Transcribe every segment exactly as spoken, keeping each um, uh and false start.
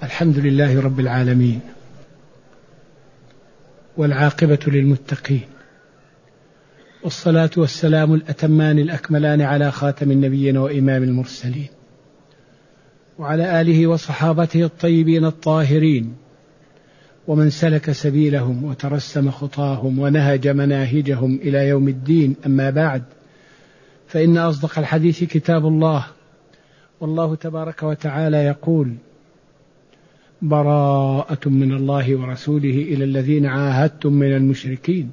الحمد لله رب العالمين، والعاقبة للمتقين، والصلاة والسلام الأتمان الأكملان على خاتم النبيين وإمام المرسلين، وعلى آله وصحابته الطيبين الطاهرين، ومن سلك سبيلهم وترسم خطاهم ونهج مناهجهم إلى يوم الدين. أما بعد، فإن أصدق الحديث كتاب الله، والله تبارك وتعالى يقول: براءة من الله ورسوله إلى الذين عاهدتم من المشركين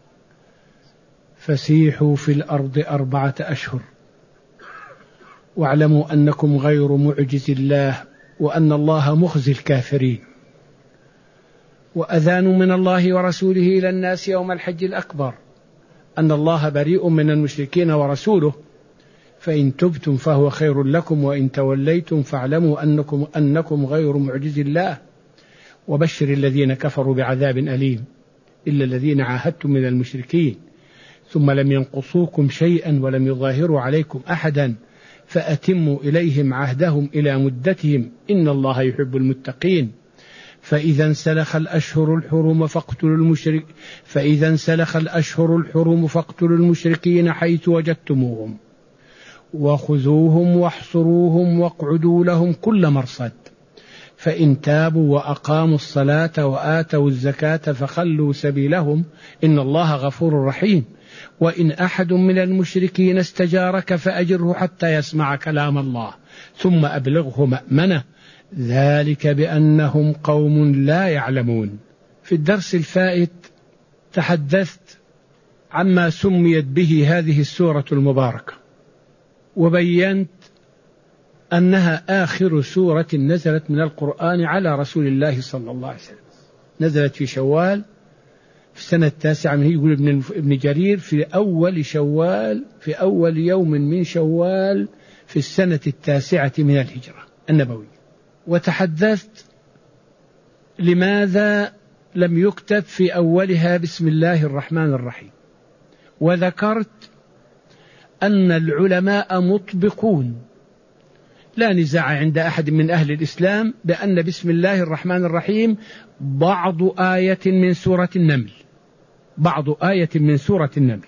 فسيحوا في الأرض أربعة أشهر واعلموا أنكم غير معجز الله وأن الله مخزي الكافرين. وأذان من الله ورسوله إلى الناس يوم الحج الأكبر أن الله بريء من المشركين ورسوله، فإن تبتم فهو خير لكم وإن توليتم فاعلموا أنكم, أنكم غير معجز الله، وبشر الذين كفروا بعذاب أليم إلا الذين عاهدتم من المشركين ثم لم ينقصوكم شيئا ولم يظاهروا عليكم أحدا فأتموا إليهم عهدهم إلى مدتهم إن الله يحب المتقين. فإذا انسلخ الأشهر الحرم فاقتلوا المشرك فإذا انسلخ الأشهر الحرم فاقتلوا المشركين حيث وجدتموهم وخذوهم واحصروهم واقعدوا لهم كل مرصد، فإن تابوا وأقاموا الصلاة وآتوا الزكاة فخلوا سبيلهم إن الله غفور رحيم. وإن أحد من المشركين استجارك فأجره حتى يسمع كلام الله ثم أبلغه مأمنه، ذلك بأنهم قوم لا يعلمون. في الدرس الفائت تحدثت عما سميت به هذه السورة المباركة، وبينت أنها آخر سورة نزلت من القرآن على رسول الله صلى الله عليه وسلم. نزلت في شوال في السنة التاسعة من يقول ابن, ابن جرير في أول شوال في أول يوم من شوال في السنة التاسعة من الهجرة النبوية. وتحدثت لماذا لم يكتب في أولها بسم الله الرحمن الرحيم، وذكرت أن العلماء مطبقون، لا نزاع عند أحد من أهل الإسلام بأن بسم الله الرحمن الرحيم بعض آية من سورة النمل بعض آية من سورة النمل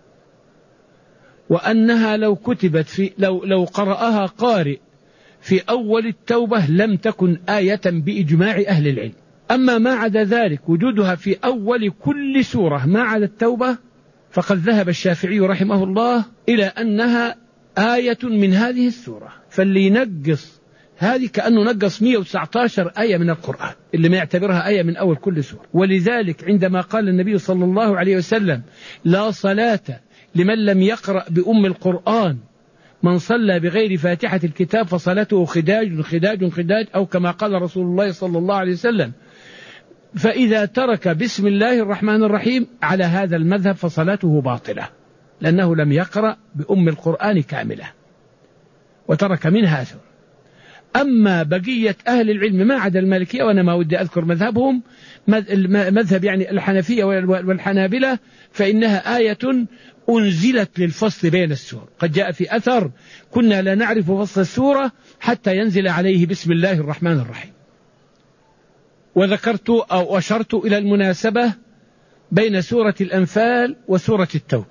وأنها لو كتبت في لو لو قرأها قارئ في أول التوبة لم تكن آية بإجماع أهل العلم. أما ما عدا ذلك وجودها في أول كل سورة ما عدا التوبة فقد ذهب الشافعي رحمه الله إلى أنها آية من هذه السورة، فاللي ينقص هذه كأنه نقص مئة وتسعة عشر آية من القرآن اللي ما يعتبرها آية من أول كل سورة. ولذلك عندما قال النبي صلى الله عليه وسلم: لا صلاة لمن لم يقرأ بأم القرآن، من صلى بغير فاتحة الكتاب فصلاته خداج خداج خداج، أو كما قال رسول الله صلى الله عليه وسلم. فإذا ترك بسم الله الرحمن الرحيم على هذا المذهب فصلاته باطلة، لأنه لم يقرأ بأم القرآن كاملة وترك منها سورة. أما بقية أهل العلم ما عدا المالكية، وأنا ما ودي أذكر مذهبهم، مذهب يعني الحنفية والحنابلة، فإنها آية أنزلت للفصل بين السور. قد جاء في أثر: كنا لا نعرف فصل السورة حتى ينزل عليه بسم الله الرحمن الرحيم. وذكرت أو أشرت إلى المناسبة بين سورة الأنفال وسورة التوبة،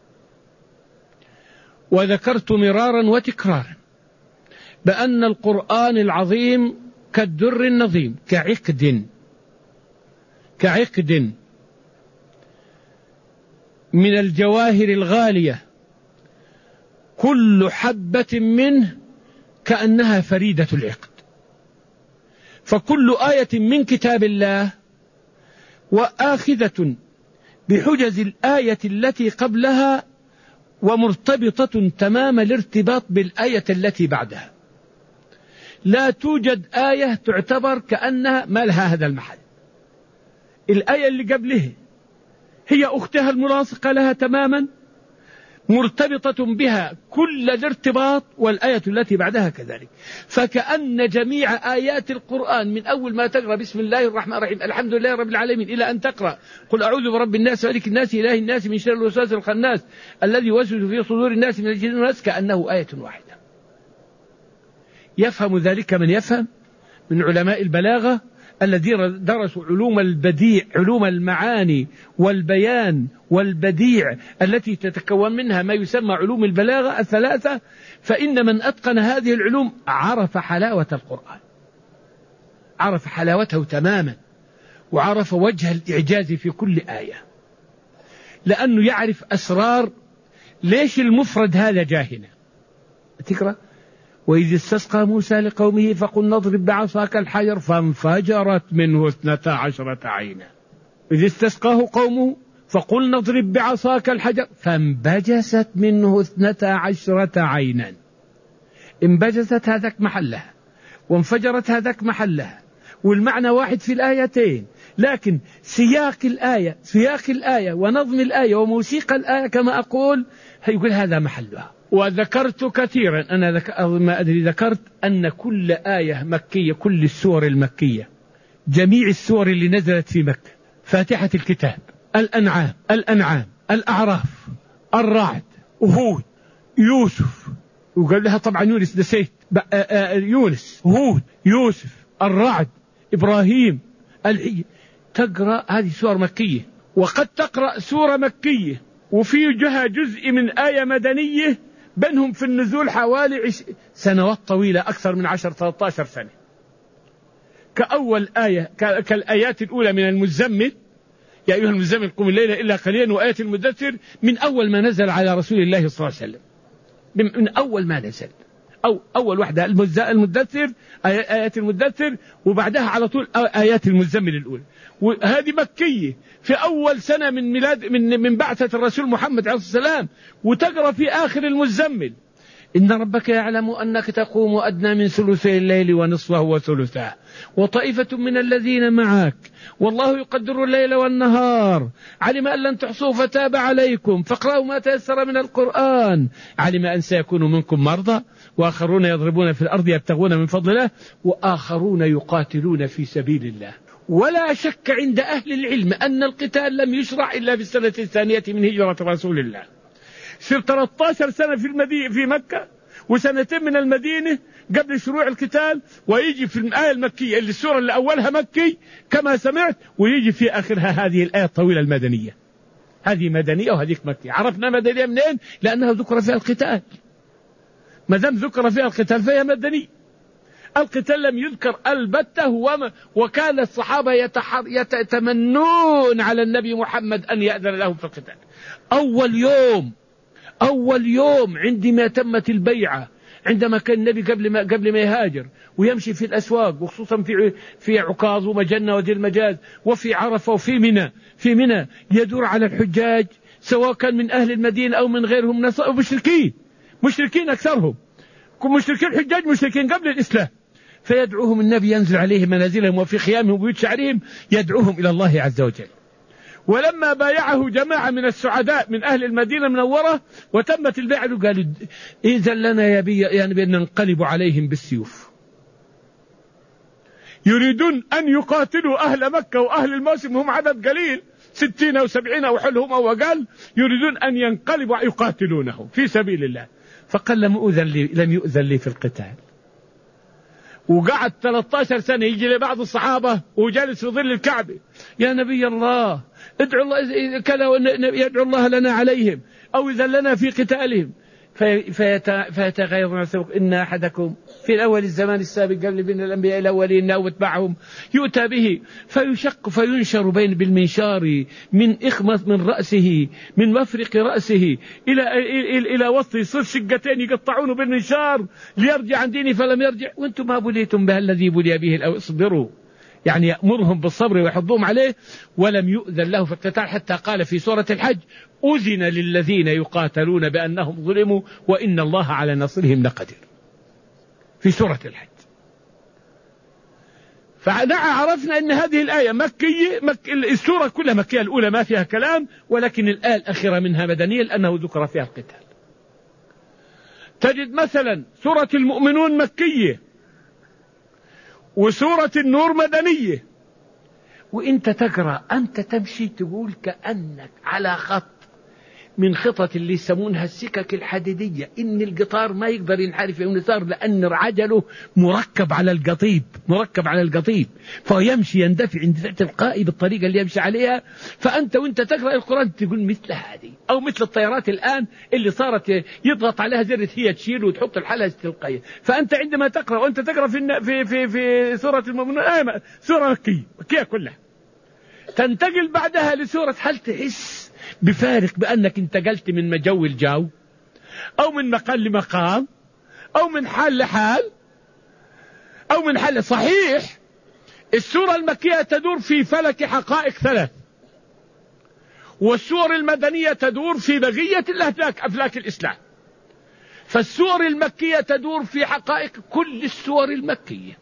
وذكرت مرارا وتكرارا بأن القرآن العظيم كالدر النظيم، كعقد كعقد من الجواهر الغالية، كل حبة منه كأنها فريدة العقد. فكل آية من كتاب الله وآخذة بحجز الآية التي قبلها ومرتبطة تمام الارتباط بالآية التي بعدها. لا توجد آية تعتبر كأنها ما لها هذا المحل. الآية اللي قبله هي أختها الملاصقة لها تماما، مرتبطة بها كل الارتباط، والآية التي بعدها كذلك. فكأن جميع آيات القرآن من أول ما تقرأ بسم الله الرحمن الرحيم الحمد لله رب العالمين إلى أن تقرأ قل أعوذ برب الناس مالك الناس إله الناس من شر الوسواس الخناس الذي يوسوس في صدور الناس من الجن والناس، كأنه آية واحدة. يفهم ذلك من يفهم، من علماء البلاغة الذين درسوا علوم البديع، علوم المعاني والبيان والبديع التي تتكون منها ما يسمى علوم البلاغة الثلاثة، فإن من أتقن هذه العلوم عرف حلاوة القرآن، عرف حلاوته تماما، وعرف وجه الإعجاز في كل آية، لأنه يعرف أسرار ليش المفرد هذا جاهنا. تقرأ وإذ استسقى موسى لقومه فقل اضرب بعصاك الحجر فانفجرت منه اثنتا عشرة عينا. إذ استسقاه قومه فقل اضرب بعصاك الحجر فانبجست منه اثنتا عشرة عينا. انبجست هذاك محلها وانفجرت هذاك محلها، والمعنى واحد في الآيتين، لكن سياق الآية سياق الآية ونظم الآية وموسيقى الآية كما أقول يقول هذا محلها. وذكرت كثيرا، أنا ذك... ما أدري ذكرت أن كل آية مكية، كل السور المكية، جميع السور اللي نزلت في مكة، فاتحة الكتاب، الأنعام الأنعام الأعراف، الرعد، هود، يوسف، وقال لها طبعا يونس نسيت، يونس، هود، يوسف، الرعد، إبراهيم، الحي، تقرأ هذه سور مكية. وقد تقرأ سورة مكية وفي جهة جزء من آية مدنية بينهم في النزول حوالي سنوات طويلة، أكثر من عشر ثلاثة عشر سنة، كأول آية كالآيات الأولى من المزمل، يا أيها المزمل قم الليل إلا قليلا، وآية المدثر من أول ما نزل على رسول الله صلى الله عليه وسلم، من أول ما نزل، أو أول واحدة المدثر، آيات المدثر، وبعدها على طول آيات المزمل الأولى، وهذه مكية في أول سنة من ميلاد من من بعثة الرسول محمد عليه الصلاة والسلام. وتقرأ في آخر المزمل إن ربك يعلم أنك تقوم أدنى من ثلثي الليل ونصفه وثلثه وطائفة من الذين معك والله يقدر الليل والنهار علم أن لن تحصوا فتاب عليكم فاقرأوا ما تيسر من القرآن علم أن سيكون منكم مرضى وآخرون يضربون في الأرض يبتغون من فضل الله وآخرون يقاتلون في سبيل الله. ولا شك عند أهل العلم أن القتال لم يشرع إلا في السنة الثانية من هجرة رسول الله. صار ثلاثة عشر سنة في المدينة في مكة وسنتين من المدينة قبل شروع القتال، ويجي في الآية المكية اللي السورة اللي أولها مكي كما سمعت، ويجي في آخرها هذه الآية الطويلة المدنية. هذه مدنية وهذيك مكية. عرفنا مدنية منين؟ لأنها ذكر فيها القتال. ما دام ذكر فيها القتال فهي مدنية. القتال لم يذكر البتة، وكان الصحابة يتمنون على النبي محمد أن يأذن لهم في القتال. أول يوم أول يوم عندما تمت البيعة، عندما كان النبي قبل ما قبل ما يهاجر ويمشي في الأسواق، وخصوصا في في عكاظ ومجنة ودير المجاز وفي عرفة وفي منى في منى يدور على الحجاج سواء كان من أهل المدينة أو من غيرهم، مشركين مشركين أكثرهم، مشركين الحجاج مشركين قبل الإسلام، فيدعوهم النبي ينزل عليهم منازلهم وفي خيامهم وبيوت شعرهم يدعوهم إلى الله عز وجل. ولما بايعه جماعة من السعداء من أهل المدينة المنورة وتمت البيعة قالوا إذن لنا يا بي يعني بأن ننقلب عليهم بالسيوف. يريدون أن يقاتلوا أهل مكة وأهل الموسم هم عدد قليل ستين أو سبعين أو حلهم أو أقل، يريدون أن ينقلبوا يقاتلونهم في سبيل الله. فقال لم يؤذن لي لم يؤذن لي في القتال. وقعد ثلاثة عشر سنة يجي لبعض الصحابة وجالس في ظل الكعبة، يا نبي الله ادعو الله كذا يدعو الله لنا عليهم أو إذا لنا في قتالهم، فيتغير إن أحدكم في الأول الزمان السابق قبل بين الأنبياء الأولين أو اتبعهم يؤتى به فيشق فينشر بين بالمنشار من إخمص من رأسه من مفرق رأسه إلى إلى إلى وسط، يصير شقتين يقطعونه بالمنشار ليرجع عن دينه فلم يرجع وأنتم ما بليتم به الذي بلي به أو اصبروا، يعني يأمرهم بالصبر ويحضهم عليه. ولم يؤذن له في القتال حتى قال في سورة الحج أذن للذين يقاتلون بأنهم ظلموا وإن الله على نصرهم لقدير في سورة الحج. فعرفنا أن هذه الآية مكية مك... السورة كلها مكية، الأولى ما فيها كلام، ولكن الآية الأخيرة منها مدنية لأنه ذكر فيها القتال. تجد مثلا سورة المؤمنون مكية وسورة النور مدنية، وانت تقرأ انت تمشي تقول كأنك على خط من خطط اللي يسمونها السكك الحديدية، إن القطار ما يقدر ينحرف يوم اليسار لأن عجله مركب على القضيب، مركب على القضيب، فيمشي يندفع اندفاع تلقائي بالطريقة اللي يمشي عليها. فأنت وانت تقرأ القرآن تقول مثل هذه، أو مثل الطيارات الآن اللي صارت يضغط عليها زر هي تشيل وتحط الحلقة التلقائية. فأنت عندما تقرأ وانت تقرأ في في في, في سورة المؤمنون آه سورة مكية مكية كلها، تنتقل بعدها لسورة هل تحس بفارق بأنك انتقلت من مجو الجو أو من مقام لمقام أو من حال لحال أو من حال. صحيح السورة المكية تدور في فلك حقائق ثلاث، والسور المدنية تدور في بقية الأفلاك أفلاك الإسلام. فالسور المكية تدور في حقائق كل السور المكية،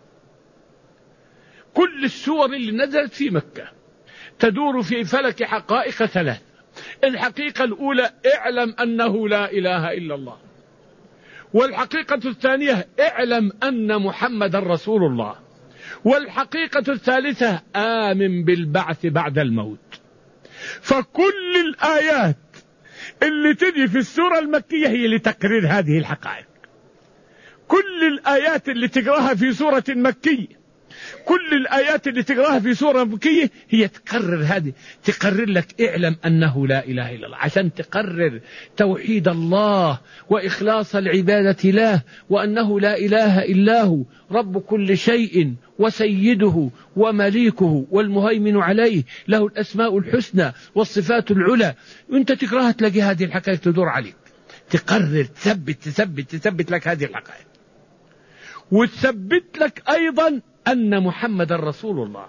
كل السور اللي نزلت في مكة تدور في فلك حقائق ثلاث. الحقيقة الأولى اعلم أنه لا إله إلا الله، والحقيقة الثانية اعلم أن محمد رسول الله، والحقيقة الثالثة آمن بالبعث بعد الموت. فكل الآيات اللي تجي في السورة المكية هي لتقرير هذه الحقائق. كل الآيات اللي تقراها في سورة مكية، كل الآيات اللي تقراها في سورة مكية هي تقرر هذه، تقرر لك اعلم أنه لا إله إلا الله، عشان تقرر توحيد الله وإخلاص العبادة له، وأنه لا إله إلا هو رب كل شيء وسيده ومليكه والمهيمن عليه، له الأسماء الحسنى والصفات العلى. وانت تقراها تلاقي هذه الحقائق تدور عليك، تقرر تثبت تثبت تثبت لك هذه الحقائق، وتثبت لك أيضا أن محمد رسول الله،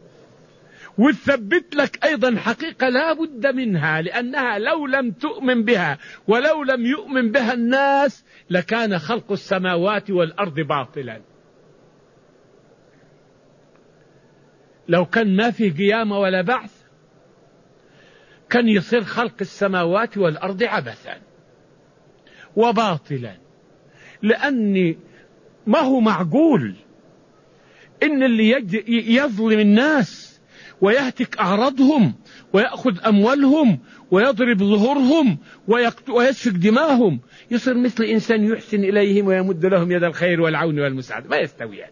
وتثبت لك أيضا حقيقة لا بد منها، لأنها لو لم تؤمن بها ولو لم يؤمن بها الناس لكان خلق السماوات والأرض باطلا. لو كان ما فيه قيامة ولا بعث كان يصير خلق السماوات والأرض عبثا وباطلا، لأني ما هو معقول إن اللي يظلم الناس ويهتك أعراضهم ويأخذ أموالهم ويضرب ظهورهم ويسفك دماءهم يصير مثل إنسان يحسن إليهم ويمد لهم يد الخير والعون والمساعدة. ما يستويان.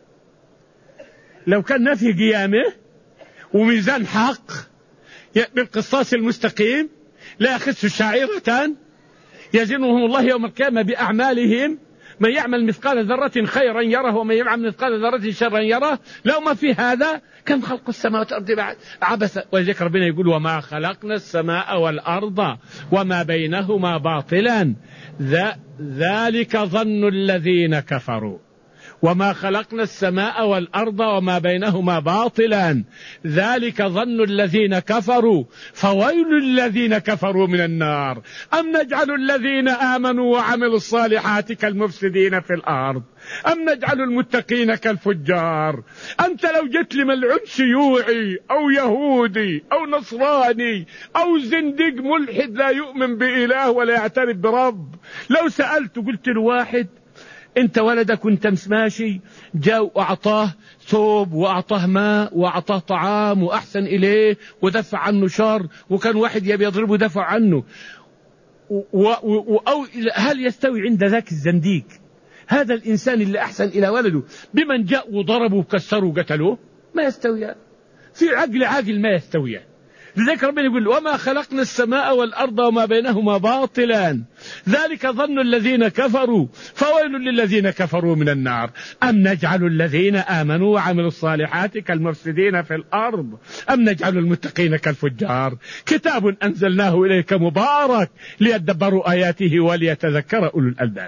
لو كان ما في قيامه وميزان حق بالقصاص المستقيم لا يخس شعيرة يزنهم الله يوم القيامة بأعمالهم، من يعمل مثقال ذرة خيرا يره ومن يعمل مثقال ذرة شرا يره. لو ما في هذا كم خلق السماوات والأرض بعد عبثا. ولذلك ربنا يقول وما خلقنا السماء والأرض وما بينهما باطلا ذلك ظن الذين كفروا، وما خلقنا السماء والأرض وما بينهما باطلا ذلك ظن الذين كفروا فويل الذين كفروا من النار. أم نجعل الذين آمنوا وعملوا الصالحات كالمفسدين في الأرض أم نجعل المتقين كالفجار. أنت لو جت لي ملعون شيوعي أو يهودي أو نصراني أو زنديق ملحد لا يؤمن بإله ولا يعترف برب، لو سألت قلت له واحد انت ولدك وانت ماشي جاء واعطاه ثوب واعطاه ماء واعطاه طعام واحسن اليه ودفع عنه شر، وكان واحد يبي يضربه دفع عنه، و و أو هل يستوي عند ذاك الزنديق هذا الانسان اللي احسن الى ولده بمن جاء وضربه وكسره وقتلوه؟ ما يستويان. في عقل عاقل ما يستويان. لذلك ربنا يقول وما خلقنا السماء والأرض وما بينهما باطلا ذلك ظن الذين كفروا فويل للذين كفروا من النار. أم نجعل الذين آمنوا وعملوا الصالحات كالمفسدين في الأرض أم نجعل المتقين كالفجار. كتاب أنزلناه إليك مبارك ليدبروا آياته وليتذكر أولو الألباب.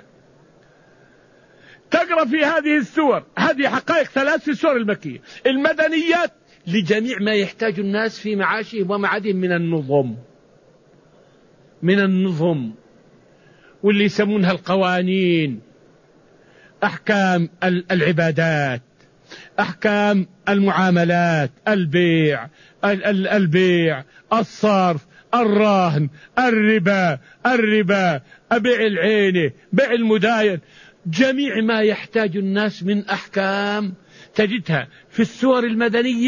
تقرأ في هذه السور هذه حقائق ثلاث في السور المكية. المدنيات لجميع ما يحتاج الناس في معاشهم ومعادهم من النظم، من النظم واللي يسمونها القوانين، أحكام العبادات، أحكام المعاملات، البيع البيع الصرف الرهن الربا الربا بيع العينة بيع المداين، جميع ما يحتاج الناس من أحكام تجدها في السور المدنية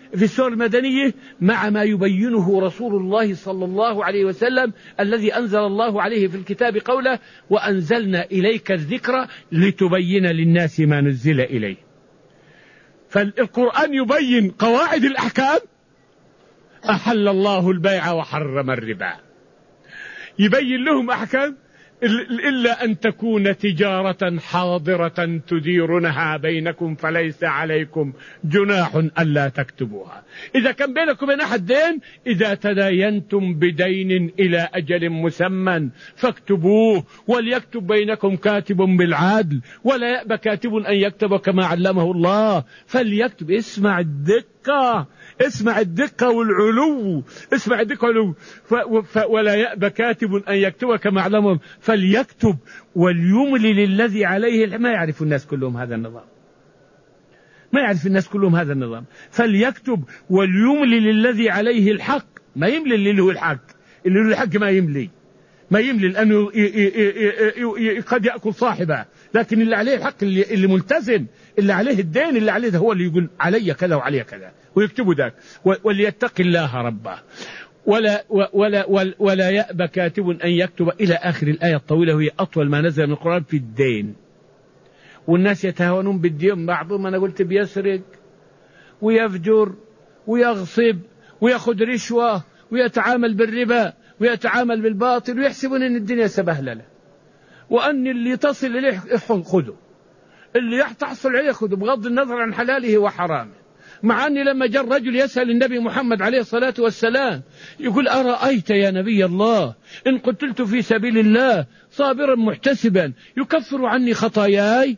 في السور المدنية مع ما يبينه رسول الله صلى الله عليه وسلم الذي أنزل الله عليه في الكتاب قوله وأنزلنا إليك الذكر لتبين للناس ما نزل إليه. فالقرآن يبين قواعد الأحكام. أحل الله البيع وحرم الربا، يبين لهم أحكام إلا أن تكون تجارة حاضرة تديرونها بينكم فليس عليكم جناح ألا تكتبوها. إذا كان بينكم وبين أحد دين، إذا تداينتم بدين إلى أجل مسمى فاكتبوه، وليكتب بينكم كاتب بالعدل ولا يأبى كاتب أن يكتب كما علمه الله فليكتب. اسمع الدقة، اسمع الدقة والعلو، اسمع الدقة والعلو. ولا يأبى كاتب أن يكتب كما علمه فليكتب وليملل الذي عليه. ما يعرف الناس كلهم هذا النظام، ما يعرف الناس كلهم هذا النظام. فليكتب وليملل الذي عليه الحق. ما يملي اللي له الحق، اللي له الحق ما يملي، ما يملي لأنه قد يأكل صاحبه، لكن اللي عليه الحق اللي, اللي ملتزم، اللي عليه الدين، اللي عليه ده هو اللي يقول علي كذا وعلي كذا ويكتبوا ذاك. وليتق الله ربه ولا, ولا, ولا, ولا يأبى كاتب أن يكتب إلى آخر الآية الطويلة، وهي أطول ما نزل من القرآن في الدين. والناس يتهاونون بالدين، بعضهم أنا قلت بيسرق ويفجر ويغصب ويأخذ رشوة ويتعامل بالربا ويتعامل بالباطل، ويحسبون أن الدنيا سبهللة، وأن اللي تصل إليه خذه، اللي تحصل عليه خذه بغض النظر عن حلاله وحرامه. مع أني لما جاء الرجل يسأل النبي محمد عليه الصلاة والسلام يقول أرأيت يا نبي الله إن قتلت في سبيل الله صابرا محتسبا يكفر عني خطاياي؟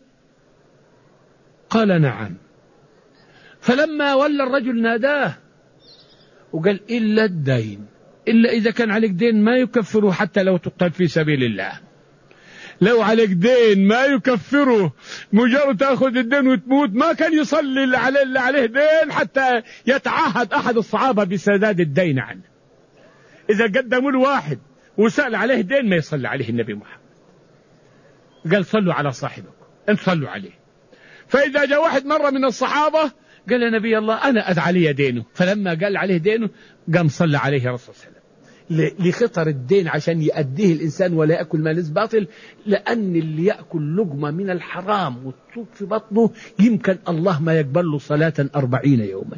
قال نعم. فلما ولى الرجل ناداه وقال إلا الدين، إلا إذا كان عليك دين ما يكفره حتى لو تقتل في سبيل الله. لو عليك دين ما يكفره، مجرد تأخذ الدين وتموت. ما كان يصلي اللي عليه, اللي عليه دين حتى يتعهد أحد الصحابة بسداد الدين عنه. إذا قدموا له واحد وسأل عليه دين ما يصلي عليه النبي محمد، قال صلوا على صاحبكم، أنت صلوا عليه. فإذا جاء واحد مرة من الصحابة قال يا نبي الله أنا أدعى علي دينه، فلما قال عليه دينه قام صلى عليه رسول الله لخطر الدين عشان يأديه الإنسان ولا يأكل مال باطل. لأن اللي يأكل لقمة من الحرام وتصب في بطنه يمكن الله ما يقبل له صلاة أربعين يوما.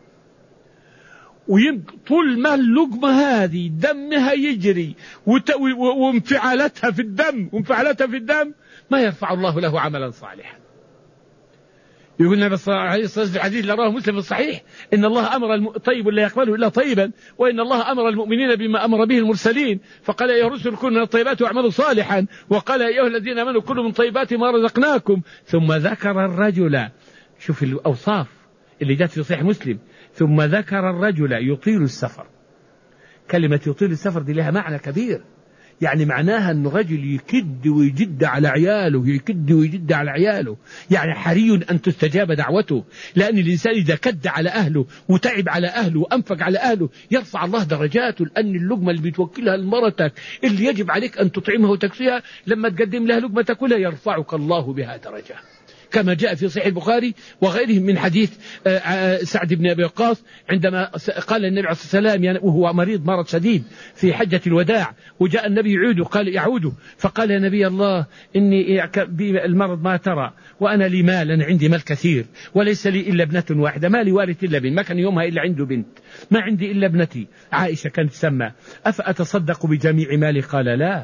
وطول ما اللقمة هذه دمها يجري وانفعالتها في الدم وانفعالتها في الدم ما يرفع الله له عملا صالحا. يقول النبي صلى الله عليه وسلم في الحديث اللي رواه مسلم الصحيح إن الله أمر الم... طيب لا يقبله إلا طيبا، وإن الله أمر المؤمنين بما أمر به المرسلين، فقال يا رسل كلوا من الطيبات واعملوا صالحا، وقال يا أيها الذين آمنوا كلوا من طيبات ما رزقناكم. ثم ذكر الرجل، شوف الأوصاف اللي جاءت في صحيح مسلم، ثم ذكر الرجل يطيل السفر. كلمة يطيل السفر دي لها معنى كبير، يعني معناها أن رجل يكد ويجد على عياله، يكد ويجد على عياله، يعني حري أن تستجاب دعوته. لأن الإنسان إذا كد على أهله وتعب على أهله وأنفق على أهله يرفع الله درجاته. لأن اللقمة اللي بتوكلها لمرتك اللي يجب عليك أن تطعمها وتكسيها، لما تقدم لها لقمة تأكلها يرفعك الله بها درجة، كما جاء في صحيح البخاري وغيره من حديث سعد بن أبي وقاص عندما قال النبي عليه الصلاة والسلام يعني وهو مريض مرض شديد في حجة الوداع، وجاء النبي يعوده قال يعوده، فقال يا نبي الله إني المرض ما ترى وأنا لي مال، أنا عندي مال كثير وليس لي إلا ابنة واحدة، ما لي وارث إلا بنت، ما كان يومها إلا عنده بنت، ما عندي إلا ابنتي عائشة كانت تسمى، أفأتصدق بجميع مالي؟ قال لا.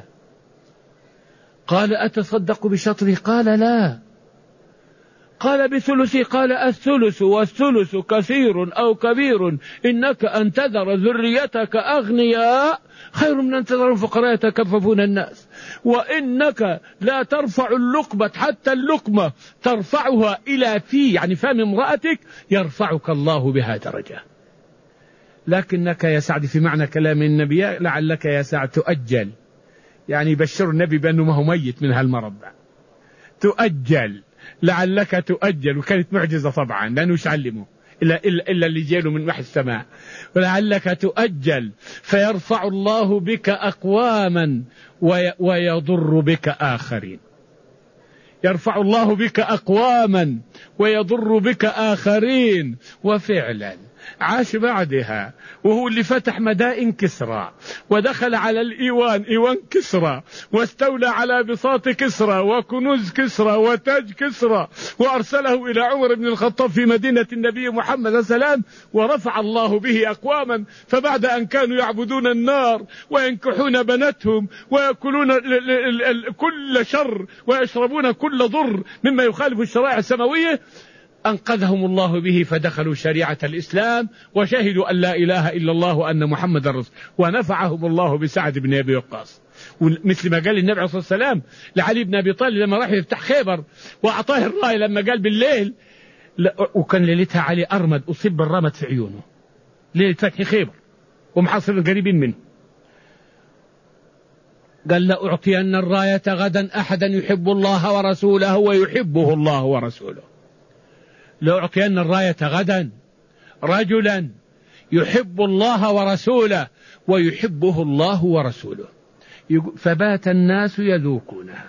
قال أتصدق بشطره؟ قال لا. قال بثلثي؟ قال الثلث والثلث كثير أو كبير، إنك أن تذر ذريتك أغنياء خير من أن تذرهم فقراء يتكففون الناس، وإنك لا ترفع اللقمة حتى اللقمة ترفعها إلى في يعني فم امرأتك يرفعك الله بها درجة. لكنك يا سعد في معنى كلام النبي لعلك يا سعد تؤجل، يعني يبشر النبي بأنه ما هو ميت من هالمرض، تؤجل لعلك تؤجل. وكانت معجزة طبعا لأنه مش علمه إلا, إلا, إلا اللي جاله من وحي السماء. ولعلك تؤجل فيرفع الله بك أقواما ويضر بك آخرين. يرفع الله بك أقواما ويضر بك آخرين. وفعلا عاش بعدها، وهو اللي فتح مدائن كسرى، ودخل على الإيوان إيوان كسرى، واستولى على بساط كسرى وكنوز كسرى وتاج كسرى، وأرسله إلى عمر بن الخطاب في مدينة النبي محمد صلى الله عليه وسلم، ورفع الله به أقواما. فبعد أن كانوا يعبدون النار وينكحون بناتهم ويأكلون كل شر ويشربون كل ضر مما يخالف الشرائع السماوية، أنقذهم الله به فدخلوا شريعة الإسلام وشهدوا أن لا إله إلا الله وأن محمد رسول، ونفعهم الله بسعد بن أبي وقاص. مثل ما قال النبي عليه الصلاة والسلام لعلي بن أبي طالب لما راح يفتح خيبر وأعطاه الراية، لما قال بالليل، وكان ليلتها علي أرمد أصيب بالرمد في عيونه ليلة فتح خيبر ومحاصر قريبين منه، قال لأعطين الراية غدا أحدا يحب الله ورسوله ويحبه الله ورسوله. لأعطين الراية غدا رجلا يحب الله ورسوله ويحبه الله ورسوله. فبات الناس يذوقونها،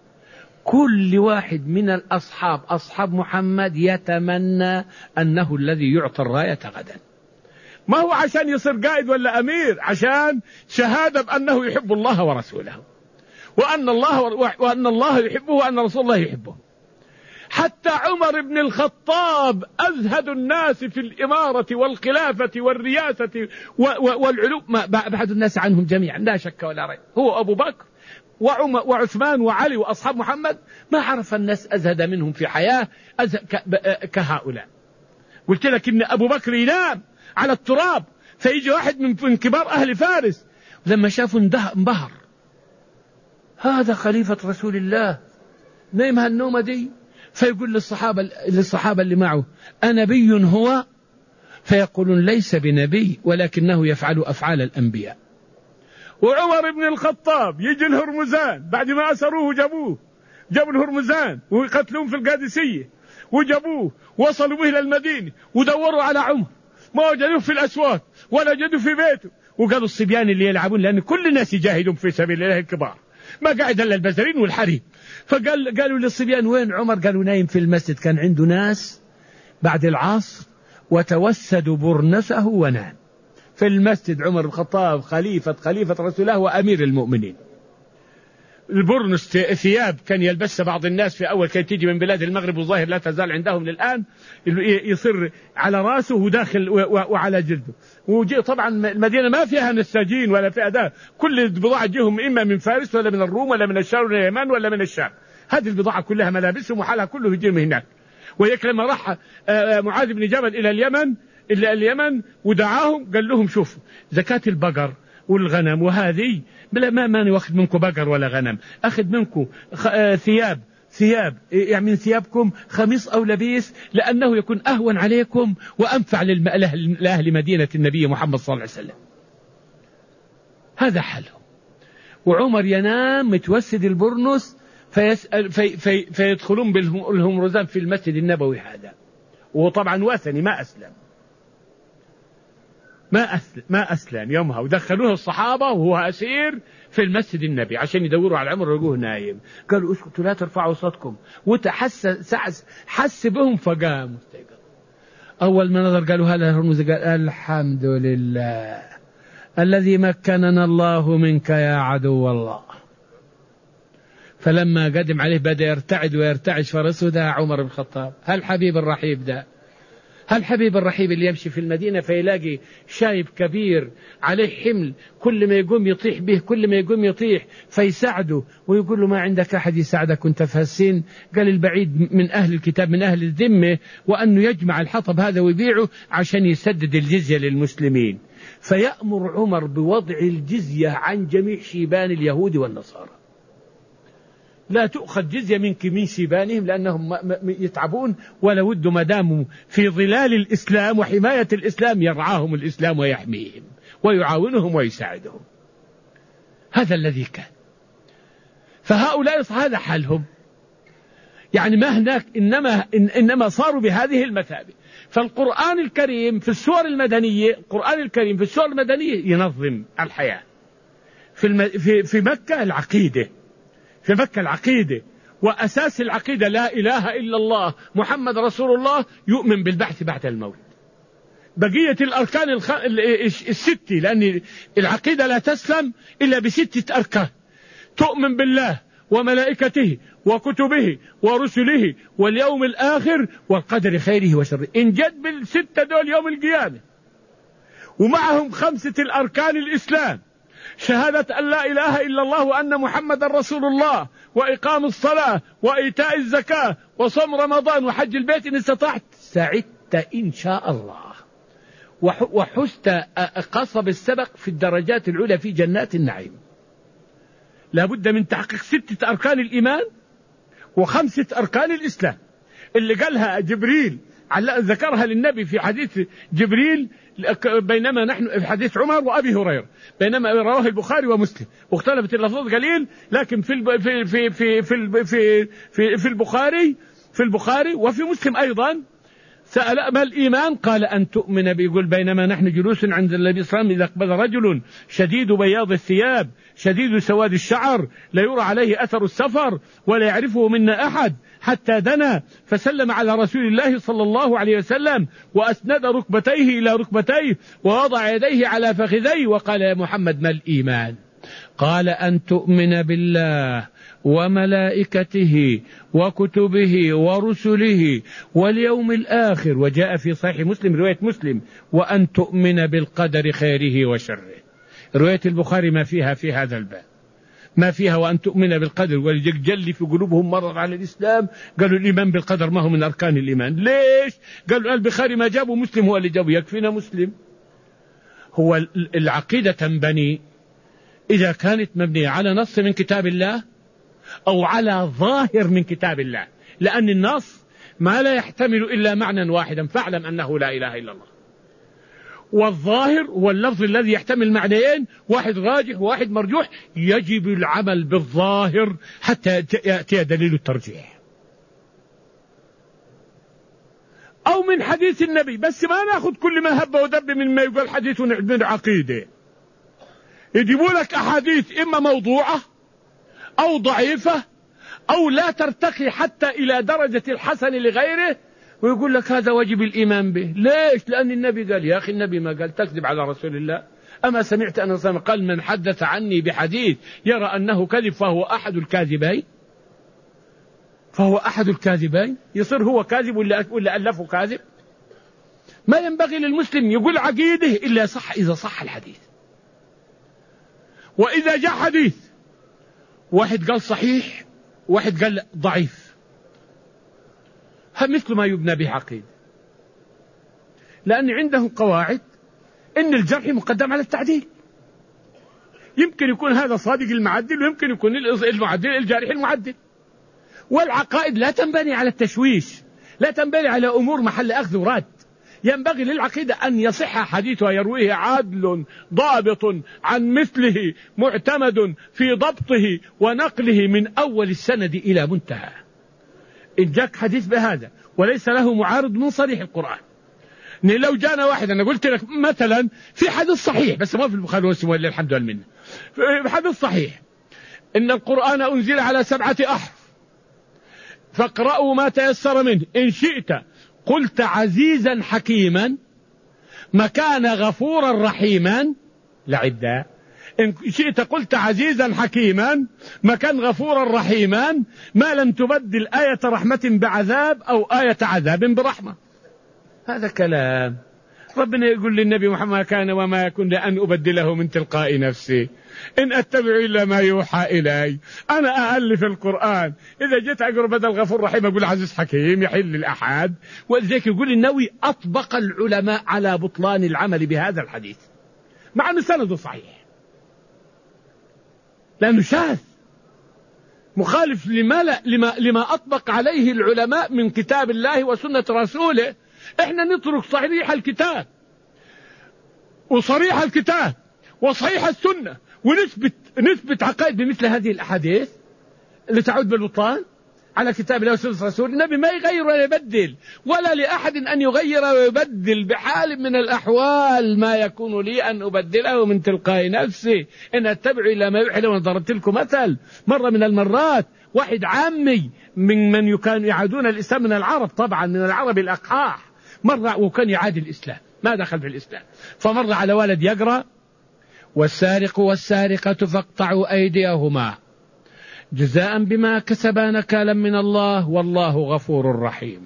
كل واحد من الأصحاب أصحاب محمد يتمنى أنه الذي يعطى الراية غدا، ما هو عشان يصير قائد ولا أمير، عشان شهادة بأنه يحب الله ورسوله، وأن الله وأن الله يحبه وأن رسول الله يحبه. حتى عمر بن الخطاب أزهد الناس في الإمارة والخلافة والرياسة والعلوم، بعد الناس عنهم جميعا لا شك ولا ريب، هو أبو بكر وعمر وعثمان وعلي وأصحاب محمد، ما عرف الناس أزهد منهم في حياة كهؤلاء. قلت لك إن أبو بكر ينام على التراب فيجي واحد من كبار أهل فارس، لما شافوا انبهر، هذا خليفة رسول الله نايم هالنومة دي، فيقول للصحابة للصحابة اللي معه أنبي هو؟ فيقولون ليس بنبي ولكنه يفعل أفعال الأنبياء. وعمر بن الخطاب يجي الهرمزان بعد ما أسروه جابوه، جابوا الهرمزان ويقتلون في القادسية، وجابوه وصلوا به إلى المدينة ودوروا على عمر، ما وجدوه في الأسواق ولا وجدوه في بيته، وقالوا الصبيان اللي يلعبون، لأن كل الناس يجاهدون في سبيل الله الكبار، ما قاعد إلا البزرين والحريم. فقال قالوا للصبيان وين عمر؟ قالوا نايم في المسجد، كان عنده ناس بعد العصر وتوسدوا برنسه ونام في المسجد. عمر بن الخطاب خليفة خليفة رسول الله وأمير المؤمنين. البرنس ثياب كان يلبسها بعض الناس في أول، كانت تيجي من بلاد المغرب والظاهر لا تزال عندهم للآن، يصير على رأسه وداخل وعلى جلده. وجي طبعا المدينة ما فيها نساجين ولا فيها ده، كل البضاعة جيهم إما من فارس ولا من الروم ولا من الشام ولا من اليمن ولا من الشام، هذه البضاعة كلها ملابسهم وحالها كله يجي من هناك. وياك لما راح معاذ بن جبل إلى اليمن إلى اليمن ودعاهم قال لهم شوفوا زكاة البقر والغنم وهذه بلا ما ماني واخذ منكم بقر ولا غنم، أخذ منكم ثياب ثياب يعني من ثيابكم خميص أو لبيس، لأنه يكون أهون عليكم وأنفع لأهل مدينة النبي محمد صلى الله عليه وسلم. هذا حله. وعمر ينام متوسد البرنس فيسأل في في فيدخلون بالهمرزان في المسجد النبوي هذا، وطبعا وثني ما أسلم ما أسلم ما أسلم يومها، ودخلوه الصحابة وهو أسير في المسجد النبي عشان يدوروا على عمر ولقوه نايم. قالوا اسكتوا لا ترفعوا صوتكم، وتحس حس بهم فقام مستيقظ. أول ما نظر قالوا هذا هرمز، قال الحمد لله الذي مكننا الله منك يا عدو الله. فلما قدم عليه بدأ يرتعد ويرتعش فرسه، ده عمر بن الخطاب. هل حبيب الرحيب ده، هل حبيب الرحيب اللي يمشي في المدينة فيلاقي شايب كبير عليه حمل، كل ما يقوم يطيح به، كل ما يقوم يطيح فيساعده ويقول له ما عندك أحد يساعدك وانت في هالسن؟ قال البعيد من أهل الكتاب من أهل الذمة، وأنه يجمع الحطب هذا ويبيعه عشان يسدد الجزية للمسلمين. فيأمر عمر بوضع الجزية عن جميع شيبان اليهود والنصارى، لا تؤخذ جزية منك من شيبانهم لأنهم يتعبون، ولا ود ما داموا في ظلال الإسلام وحماية الإسلام يرعاهم الإسلام ويحميهم ويعاونهم ويساعدهم. هذا الذي كان. فهؤلاء هذا حالهم، يعني ما هناك، إنما, إنما صاروا بهذه المثابة. فالقرآن الكريم في السور المدنية القرآن الكريم في السور المدنية ينظم الحياة. في, الم... في... في مكة العقيدة، في مكة العقيدة، وأساس العقيدة لا إله إلا الله محمد رسول الله، يؤمن بالبعث بعد الموت. بقية الأركان الخ... الستة، لأن العقيدة لا تسلم إلا بستة أركان: تؤمن بالله وملائكته وكتبه ورسله واليوم الآخر والقدر خيره وشره. إن جد بالستة دول يوم القيامة، ومعهم خمسة الأركان: الإسلام، شهادة أن لا إله إلا الله وأن محمد رسول الله، وإقام الصلاة، وإيتاء الزكاة، وصوم رمضان، وحج البيت إن استطعت. سعدت إن شاء الله، وحست قصب السبق في الدرجات العلى في جنات النعيم. لا بد من تحقيق ستة أركان الإيمان وخمسة أركان الإسلام اللي قالها جبريل، ذكرها للنبي في حديث جبريل بينما نحن في حديث عمر وأبي هريرة، بينما رواه البخاري ومسلم، واختلفت اللفظات قليل، لكن في في في في في في, في, في البخاري في البخاري وفي مسلم أيضا. سأل ما الإيمان؟ قال أن تؤمن، بيقول بينما نحن جلوس عند النبي صلى الله عليه وسلم إذا أقبل رجل شديد بياض الثياب شديد سواد الشعر لا يرى عليه أثر السفر ولا يعرفه منا أحد، حتى دنا فسلم على رسول الله صلى الله عليه وسلم وأسند ركبتيه إلى ركبتيه ووضع يديه على فخذيه وقال: يا محمد ما الإيمان؟ قال: أن تؤمن بالله وملائكته وكتبه ورسله واليوم الآخر، وجاء في صحيح مسلم رواية مسلم: وأن تؤمن بالقدر خيره وشره. رواية البخاري ما فيها في هذا الباب، ما فيها وأن تؤمن بالقدر. والجل في قلوبهم مرض على الإسلام، قالوا الإيمان بالقدر ما هو من أركان الإيمان. ليش؟ قالوا البخاري ما جابوا، مسلم هو اللي جابوا، يكفينا مسلم. هو العقيدة تنبني إذا كانت مبنية على نص من كتاب الله أو على ظاهر من كتاب الله، لأن النص ما لا يحتمل إلا معنى واحدا: فاعلم أنه لا إله إلا الله. والظاهر هو اللفظ الذي يحتمل معنيين، واحد راجح وواحد مرجوح، يجب العمل بالظاهر حتى يأتي دليل الترجيح. أو من حديث النبي، بس ما نأخذ كل ما هب ودب من ما يقول حديث من عقيدة. يجيبوا لك أحاديث إما موضوعة أو ضعيفة أو لا ترتقي حتى إلى درجة الحسن لغيره، ويقول لك هذا واجب الإيمان به. ليش؟ لأن النبي قال. يا أخي النبي ما قال تكذب على رسول الله؟ أما سمعت أن الرسول قال: من حدث عني بحديث يرى أنه كذب فهو أحد الكاذبين، فهو أحد الكاذبين. يصير هو كاذب ولا ولا ألفه كاذب؟ ما ينبغي للمسلم يقول عقيده إلا صح إذا صح الحديث. وإذا جاء حديث واحد قال صحيح واحد قال ضعيف، مثل ما يبنى به عقيدة، لأن عندهم قواعد إن الجرح مقدم على التعديل. يمكن يكون هذا صادق المعدل، ويمكن يكون المعدل الجارح المعدل. والعقائد لا تنبني على التشويش، لا تنبني على أمور محل أخذ ورد. ينبغي للعقيدة أن يصح حديثها يرويه عادل ضابط عن مثله معتمد في ضبطه ونقله من أول السند إلى منتهى. إن جاك حديث بهذا وليس له معارض من صريح القرآن، لو جانا واحد، أنا قلت لك مثلا في حديث صحيح بس ما في البخاري ومسلم ولا الحمد لله منه، في حديث صحيح إن القرآن أنزل على سبعة أحرف فاقرأوا ما تيسر منه، إن شئت قلت عزيزا حكيما مكان غفورا رحيما لعدا، إن شئت قلت عزيزا حكيما مكان غفورا رحيما، ما لم تبدل آية رحمة بعذاب أو آية عذاب برحمة. هذا كلام ربنا يقول للنبي محمد: كان وما يكون لأن أبدله من تلقاء نفسي إن أتبع إلا ما يوحى إلي. أنا أألف القرآن، إذا جيت أقرأ بدل غفور رحيم أقول عزيز حكيم يحل الأحد. ولذلك يقول النووي: أطبق العلماء على بطلان العمل بهذا الحديث مع أنه سنده صحيح، لأنه شاذ مخالف لما, لما, لما أطبق عليه العلماء من كتاب الله وسنة رسوله. إحنا نترك صحيح الكتاب وصريح الكتاب وصحيح السنة ونثبت نثبت عقائد بمثل هذه الأحاديث اللي تعود بالبطلان على كتاب الله وسنة رسول. النبي ما يغير ولا يبدل، ولا لأحد أن يغير ويبدل بحال من الأحوال. ما يكون لي أن أبدله من تلقاء نفسي إن أتبع إلى ما يوحى. وأنا ضربت لكم مثل مرة من المرات، واحد عامي من من كانوا يعادون الإسلام من العرب، طبعا من العرب الأقحاح، مرة وكان يعادي الإسلام ما دخل في الإسلام. فمر على ولد يقرأ والسارق والسارقة فاقطعوا أيديهما جزاء بما كسبا نكالا من الله والله غفور رحيم.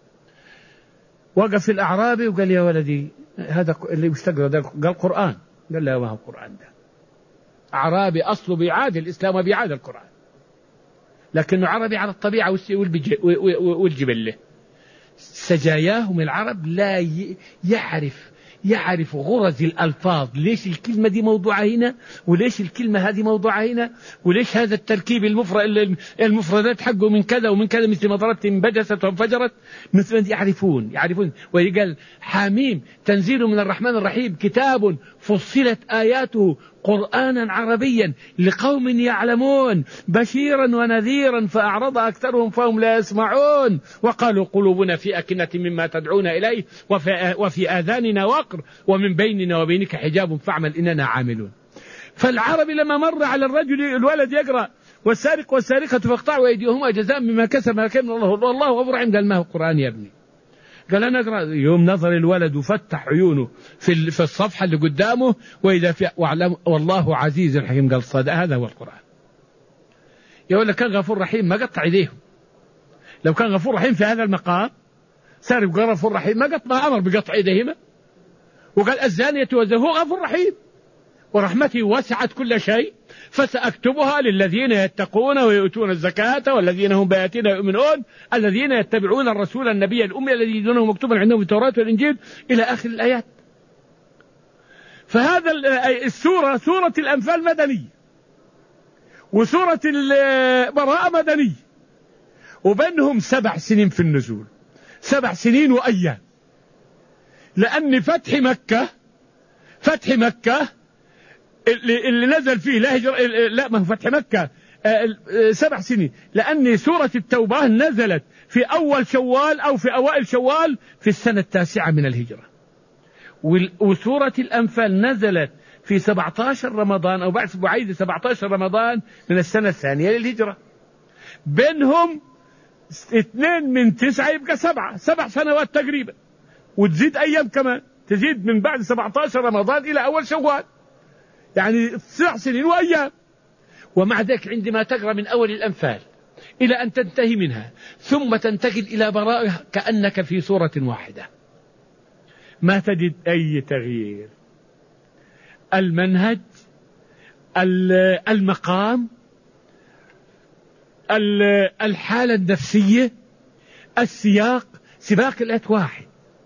وقف الأعرابي وقال يا ولدي هذا اللي مستقر قال قرآن. قال له ما هو القرآن ده؟ أعرابي أصله بيعاد الإسلام وبيعاد القرآن، لكنه عربي على الطبيعة والجبلة. سجاياهم العرب لا يعرف يعرف غرز الألفاظ، ليش الكلمة دي موضوعة هنا وليش الكلمة هذه موضوعة هنا وليش هذا التركيب المفرد المفردات حقه من كذا ومن كذا، مثل ما ضربت انبجست وانفجرت، مثل يعرفون يعرفون ويقال حاميم تنزيل من الرحمن الرحيم كتاب فصلت آياته قرآنا عربيا لقوم يعلمون بشيرا ونذيرا فأعرض أكثرهم فهم لا يسمعون وقالوا قلوبنا في أكنة مما تدعون إليه وفي, وفي آذاننا وقر ومن بيننا وبينك حجاب فاعمل إننا عاملون. فالعربي لما مر على الرجل الولد يقرأ والسارق والسارقة فاقطعوا أيديهما جزاء بما كسب نكالا من الله والله غفور رحيم. قال ما هو القرآن يا ابني؟ قال أنا أقرأ. يوم نظر الولد وفتح عيونه في في الصفحة اللي قدامه وإذا في واعلم والله عزيز حكيم. قال صدق هذا هو القرآن. يقول لك كان غفور رحيم ما قطع يديهم. لو كان غفور رحيم في هذا المقام سارق غفور رحيم ما قط ما أمر بقطع يديهما. وقال الزانية والزاني هو غفور رحيم ورحمتي وسعت كل شيء فسأكتبها للذين يتقون ويؤتون الزكاة والذين هم بآياتنا يؤمنون الذين يتبعون الرسول النبي الأمي الذي يجدونه مكتوبا عندهم في التوراة والإنجيل إلى آخر الآيات. فهذا السورة سورة الأنفال مدنية وسورة البراءة مدنية وبينهم سبع سنين في النزول، سبع سنين وأيام، لأن فتح مكة فتح مكة اللي, اللي نزل فيه لا هجر لا ما هو فتح مكة سبع سنين، لأن سورة التوبة نزلت في أول شوال أو في أوائل شوال في السنة التاسعة من الهجرة، وسورة الأنفال نزلت في سبعة عشر رمضان أو بعد بعيد سبعة عشر رمضان من السنة الثانية للهجرة. بينهم اثنين من تسعة يبقى سبعة سبع سنوات تقريبا، وتزيد أيام كمان تزيد من بعد سبعة عشر رمضان إلى أول شوال، يعني تسع سنين وأيام. ومع ذلك عندما تقرأ من أول الأنفال إلى أن تنتهي منها ثم تنتقل إلى براءة كأنك في سورة واحدة، ما تجد أي تغيير. المنهج، المقام، الحالة النفسية، السياق، سباق الآيات واحد.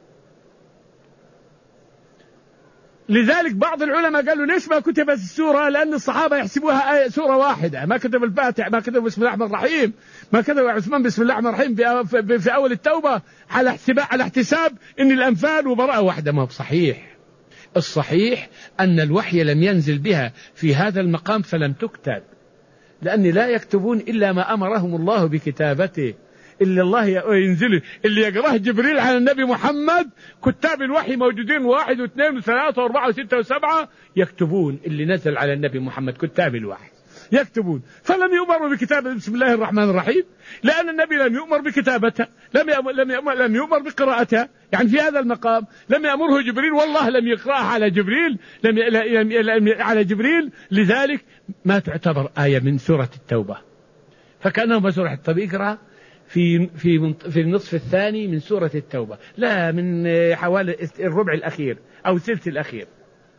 لذلك بعض العلماء قالوا ليش ما كتبت السورة؟ لأن الصحابة يحسبوها آية سورة واحدة، ما كتب الفاتح، ما كتب بسم الله الرحمن الرحيم، ما كتب عثمان بسم الله الرحمن الرحيم في, في أول التوبة على احتساب على احتساب إن الأنفال وبراءة واحدة. ما هو صحيح. الصحيح أن الوحي لم ينزل بها في هذا المقام فلم تكتب، لأن لا يكتبون إلا ما أمرهم الله بكتابته. اللي الله ينزل اللي يقرأه جبريل على النبي محمد كتاب الوحي موجودين واحد واثنين وثلاثة وأربعة وستة وسبعة يكتبون اللي نزل على النبي محمد كتاب الوحي يكتبون. فلم يؤمروا بكتابة بسم الله الرحمن الرحيم لأن النبي لم يؤمر بكتابتها، لم يؤمر, لم يؤمر, لم يؤمر بقراءتها. يعني في هذا المقام لم يأمره جبريل، والله لم يقرأها على جبريل لم, لم, لم على جبريل، لذلك ما تعتبر آية من سورة التوبة. فكأنه سورة. طب اقرأ في في في النصف الثاني من سورة التوبة، لا من حوالي الربع الأخير أو الثلث الأخير.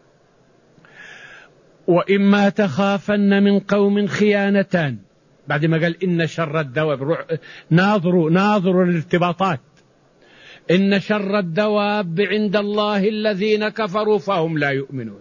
وإما تخافن من قوم خيانة، بعد ما قال إن شر الدواب، ناظروا ناظروا الارتباطات، إن شر الدواب عند الله الذين كفروا فهم لا يؤمنون،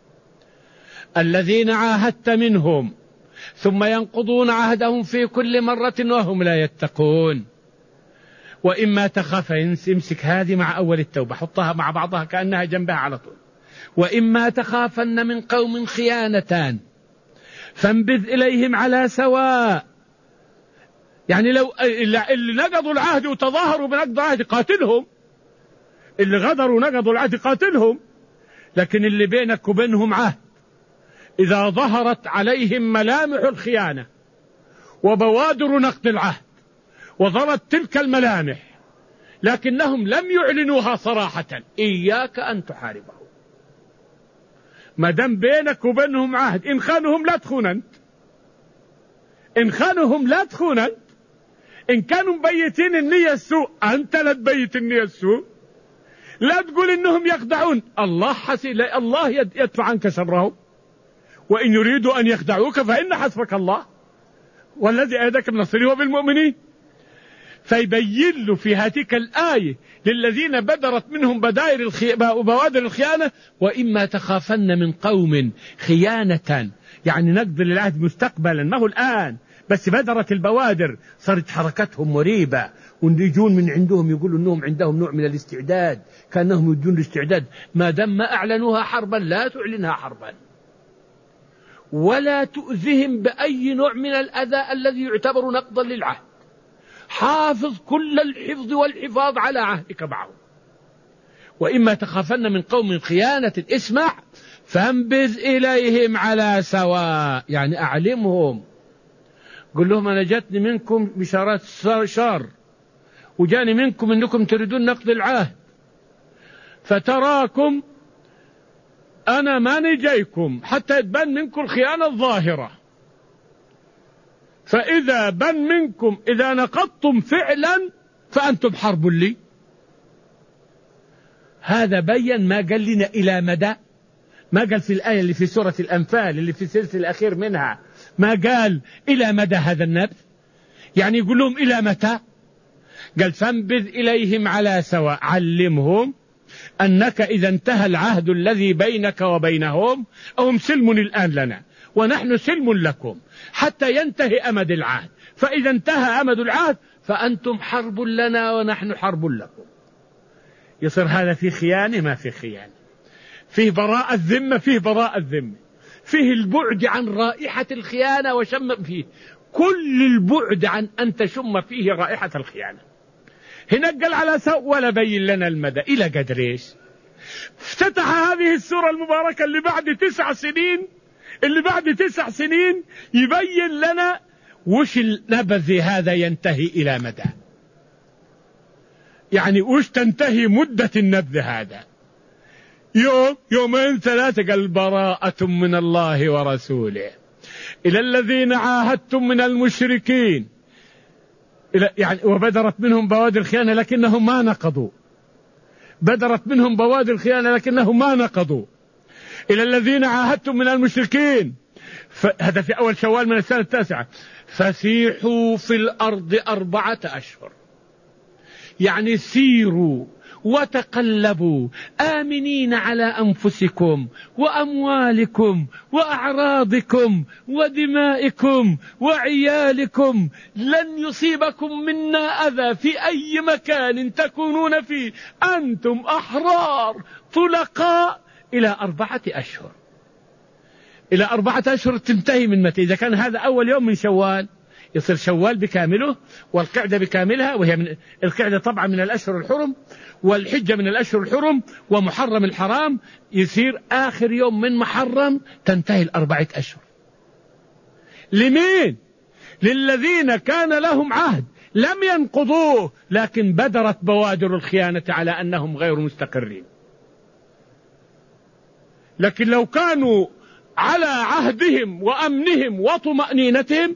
الذين عاهدت منهم ثم ينقضون عهدهم في كل مرة وهم لا يتقون. وإما تخاف، امسك هذه مع أول التوبة حطها مع بعضها كأنها جنبها على طول. وإما تخافن من قوم خيانة فانبذ إليهم على سواء. يعني لو اللي نقضوا العهد وتظاهروا بنقض العهد قاتلهم، اللي غدروا نقضوا العهد قاتلهم، لكن اللي بينك وبينهم عهد إذا ظهرت عليهم ملامح الخيانة وبوادر نقض العهد وظهرت تلك الملامح لكنهم لم يعلنوها صراحة. إياك أن تحاربهم، ما دام بينك وبينهم عهد. إن خانهم لا تخون أنت، إن خانهم لا تخون أنت. إن كانوا مبيتين النية السوء أنت لا تبيت النية السوء. لا تقول إنهم يخدعون، الله حسي الله يدفع عنك شرهم. وإن يريدوا أن يخدعوك فإن حسبك الله والذي أيدك بنصره وبالمؤمنين. فيبين له في هذه الآية للذين بدرت منهم بدائر الخي... بوادر الخيانة: وإما تخافن من قوم خيانة، يعني نقضي للعهد مستقبلا، ما هو الآن بس بدرت البوادر، صارت حركتهم مريبة، ويجون من عندهم يقولوا أنهم عندهم نوع من الاستعداد، كأنهم يدون الاستعداد. ما دام ما أعلنوها حربا لا تعلنها حربا، ولا تؤذهم بأي نوع من الأذى الذي يعتبر نقضا للعهد. حافظ كل الحفظ والحفاظ على عهدك معهم. وإما تخافن من قوم خيانة، اسمع، فانبذ إليهم على سواء، يعني أعلمهم، قل لهم أنا جاتني منكم بشارات شر، وجاني منكم أنكم تريدون نقض العهد، فتراكم أنا ما نجيكم حتى يتبان منكم الخيانة الظاهرة. فإذا بن منكم إذا نقضتم فعلا فأنتم حرب لي. هذا بين ما قال لنا إلى مدى، ما قال في الآية اللي في سورة الأنفال اللي في السلسلة الأخير منها، ما قال إلى مدى هذا النبذ، يعني يقول لهم إلى متى؟ قال فانبذ إليهم على سواء، علمهم أنك إذا انتهى العهد الذي بينك وبينهم، هم سلم الآن لنا ونحن سلم لكم حتى ينتهي أمد العهد، فإذا انتهى أمد العهد فأنتم حرب لنا ونحن حرب لكم. يصير هذا في خيانة ما في خيانة، فيه براءة الذمة فيه براءة الذمة، فيه البعد عن رائحة الخيانة وشم فيه كل البعد عن أن تشم فيه رائحة الخيانة. هنا قال على سوء ولا بين لنا المدى إلى قدر إيش. افتتح هذه السورة المباركة اللي بعد تسع سنين اللي بعد تسع سنين يبين لنا وش النبذ هذا ينتهي إلى مدى، يعني وش تنتهي مدة النبذ هذا. يوم يومين ثلاثة، قال براءة من الله ورسوله إلى الذين عاهدتم من المشركين، يعني وبدرت منهم بوادر الخيانة لكنهم ما نقضوا، بدرت منهم بوادر الخيانة لكنهم ما نقضوا. إلى الذين عاهدتم من المشركين، هذا في أول شوال من السنة التاسعة، فسيحوا في الأرض أربعة أشهر، يعني سيروا وتقلبوا آمنين على أنفسكم وأموالكم وأعراضكم ودمائكم وعيالكم، لن يصيبكم منا أذى في أي مكان تكونون فيه، أنتم أحرار طلقاء إلى أربعة أشهر. إلى أربعة أشهر تنتهي من متى؟ إذا كان هذا أول يوم من شوال يصير شوال بكامله والقعدة بكاملها، وهي من القعدة طبعا من الأشهر الحرم، والحجة من الأشهر الحرم، ومحرم الحرام يصير آخر يوم من محرم تنتهي الأربعة أشهر. لمين؟ للذين كان لهم عهد لم ينقضوه لكن بدرت بوادر الخيانة على أنهم غير مستقرين. لكن لو كانوا على عهدهم وأمنهم وطمأنينتهم،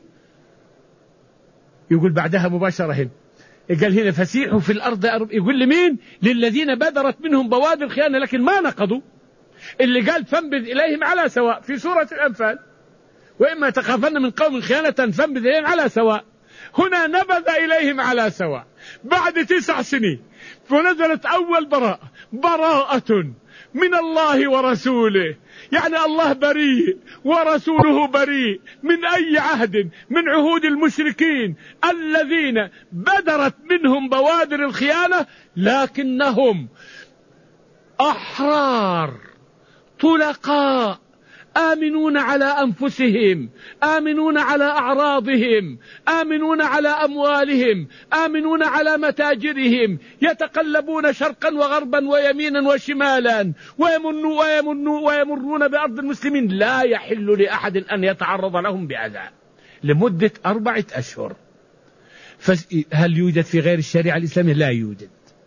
يقول بعدها مباشرة هنا، قال هنا فسيحوا في الأرض أرب... يقول لمين؟ للذين بدرت منهم بوادر الخيانة لكن ما نقضوا، اللي قال فانبذ إليهم على سواء في سورة الأنفال، وإما تخافن من قوم خيانة فانبذ إليهم على سواء. هنا نبذ إليهم على سواء بعد تسع سنين، ونزلت أول براءة، براءة من الله ورسوله، يعني الله بريء ورسوله بريء من أي عهد من عهود المشركين الذين بدرت منهم بوادر الخيانة لكنهم أحرار طلقاء آمنون على أنفسهم، آمنون على أعراضهم، آمنون على أموالهم، آمنون على متاجرهم، يتقلبون شرقا وغربا ويمينا وشمالا، ويمنون ويمنون ويمرون بأرض المسلمين، لا يحل لأحد أن يتعرض لهم بأذى لمدة أربعة أشهر. هل يوجد في غير الشريعة الإسلامية؟ لا يوجد.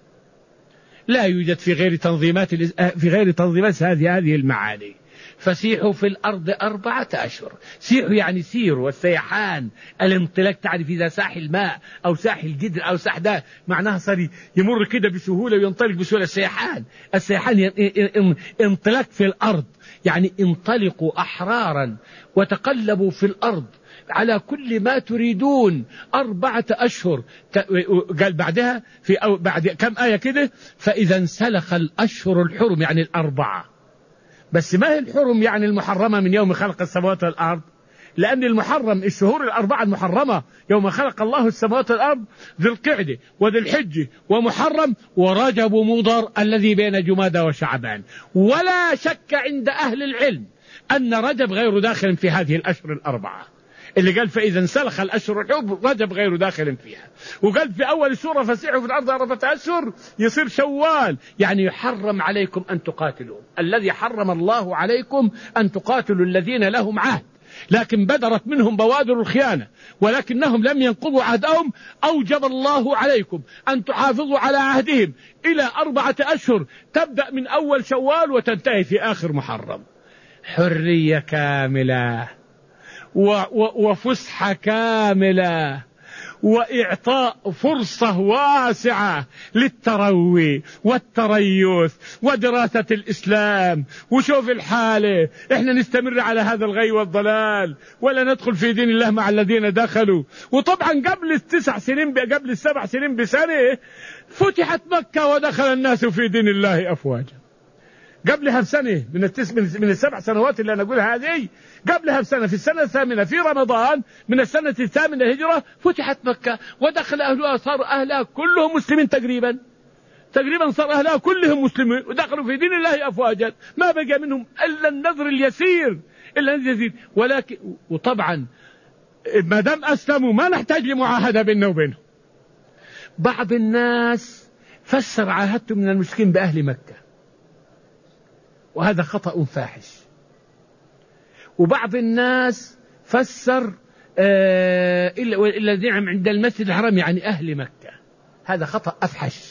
لا يوجد في غير تنظيمات في غير تنظيمات هذه هذه المعاني. فسيحوا في الأرض أربعة أشهر. سيحوا يعني سيروا، والسيحان الانطلاق، تعرف إذا ساح الماء أو ساح الجدر أو ساح ده معناها صار يمر كده بسهولة وينطلق بسهولة. السيحان السيحان انطلاق في الأرض، يعني انطلقوا أحرارا وتقلبوا في الأرض على كل ما تريدون أربعة أشهر. قال بعدها في أو بعد كم آية كده، فإذا انسلخ الأشهر الحرم، يعني الأربعة. بس ما هي الحرم يعني المحرمة من يوم خلق السماوات والأرض؟ لأن المحرم الشهور الأربعة المحرمة يوم خلق الله السماوات والأرض ذي القعدة وذي الحجة ومحرم ورجب مضر الذي بين جمادى وشعبان. ولا شك عند أهل العلم أن رجب غير داخل في هذه الأشهر الأربعة، اللي قال فإذا انسلخ الأشهر الحرم رجب غير داخل فيها. وقال في أول سورة فسيحوا في الأرض أربعة أشهر يصير شوال، يعني يحرم عليكم أن تقاتلوا، الذي حرم الله عليكم أن تقاتلوا الذين لهم عهد، لكن بدرت منهم بوادر الخيانة ولكنهم لم ينقضوا عهدهم. أوجب الله عليكم أن تحافظوا على عهدهم إلى أربعة أشهر تبدأ من أول شوال وتنتهي في آخر محرم. حرية كاملة وفسحة كاملة وإعطاء فرصة واسعة للتروي والتريث ودراسة الإسلام. وشوف الحالة، إحنا نستمر على هذا الغي والضلال ولا ندخل في دين الله مع الذين دخلوا. وطبعا قبل التسع سنين قبل السبع سنين بسنة فتحت مكة ودخل الناس في دين الله أفواجا. قبلها بسنة من التس من السبع سنوات اللي أنا أقولها هذه، قبلها بسنة في السنة الثامنة في رمضان من السنة الثامنة الهجرة فتحت مكة ودخل أهلها، صار أهلها كلهم مسلمين تقريبا تقريبا صار أهلها كلهم مسلمين ودخلوا في دين الله أفواجا، ما بقى منهم إلا النذر اليسير إلا اليسير. ولكن وطبعا ما دام أسلموا ما نحتاج لمعاهدة بيننا وبينهم. بعض الناس فسر عاهدتم من المشركين بأهل مكة، وهذا خطأ فاحش. وبعض الناس فسر آه الذين عند المسجد الحرام يعني أهل مكة، هذا خطأ أفحش.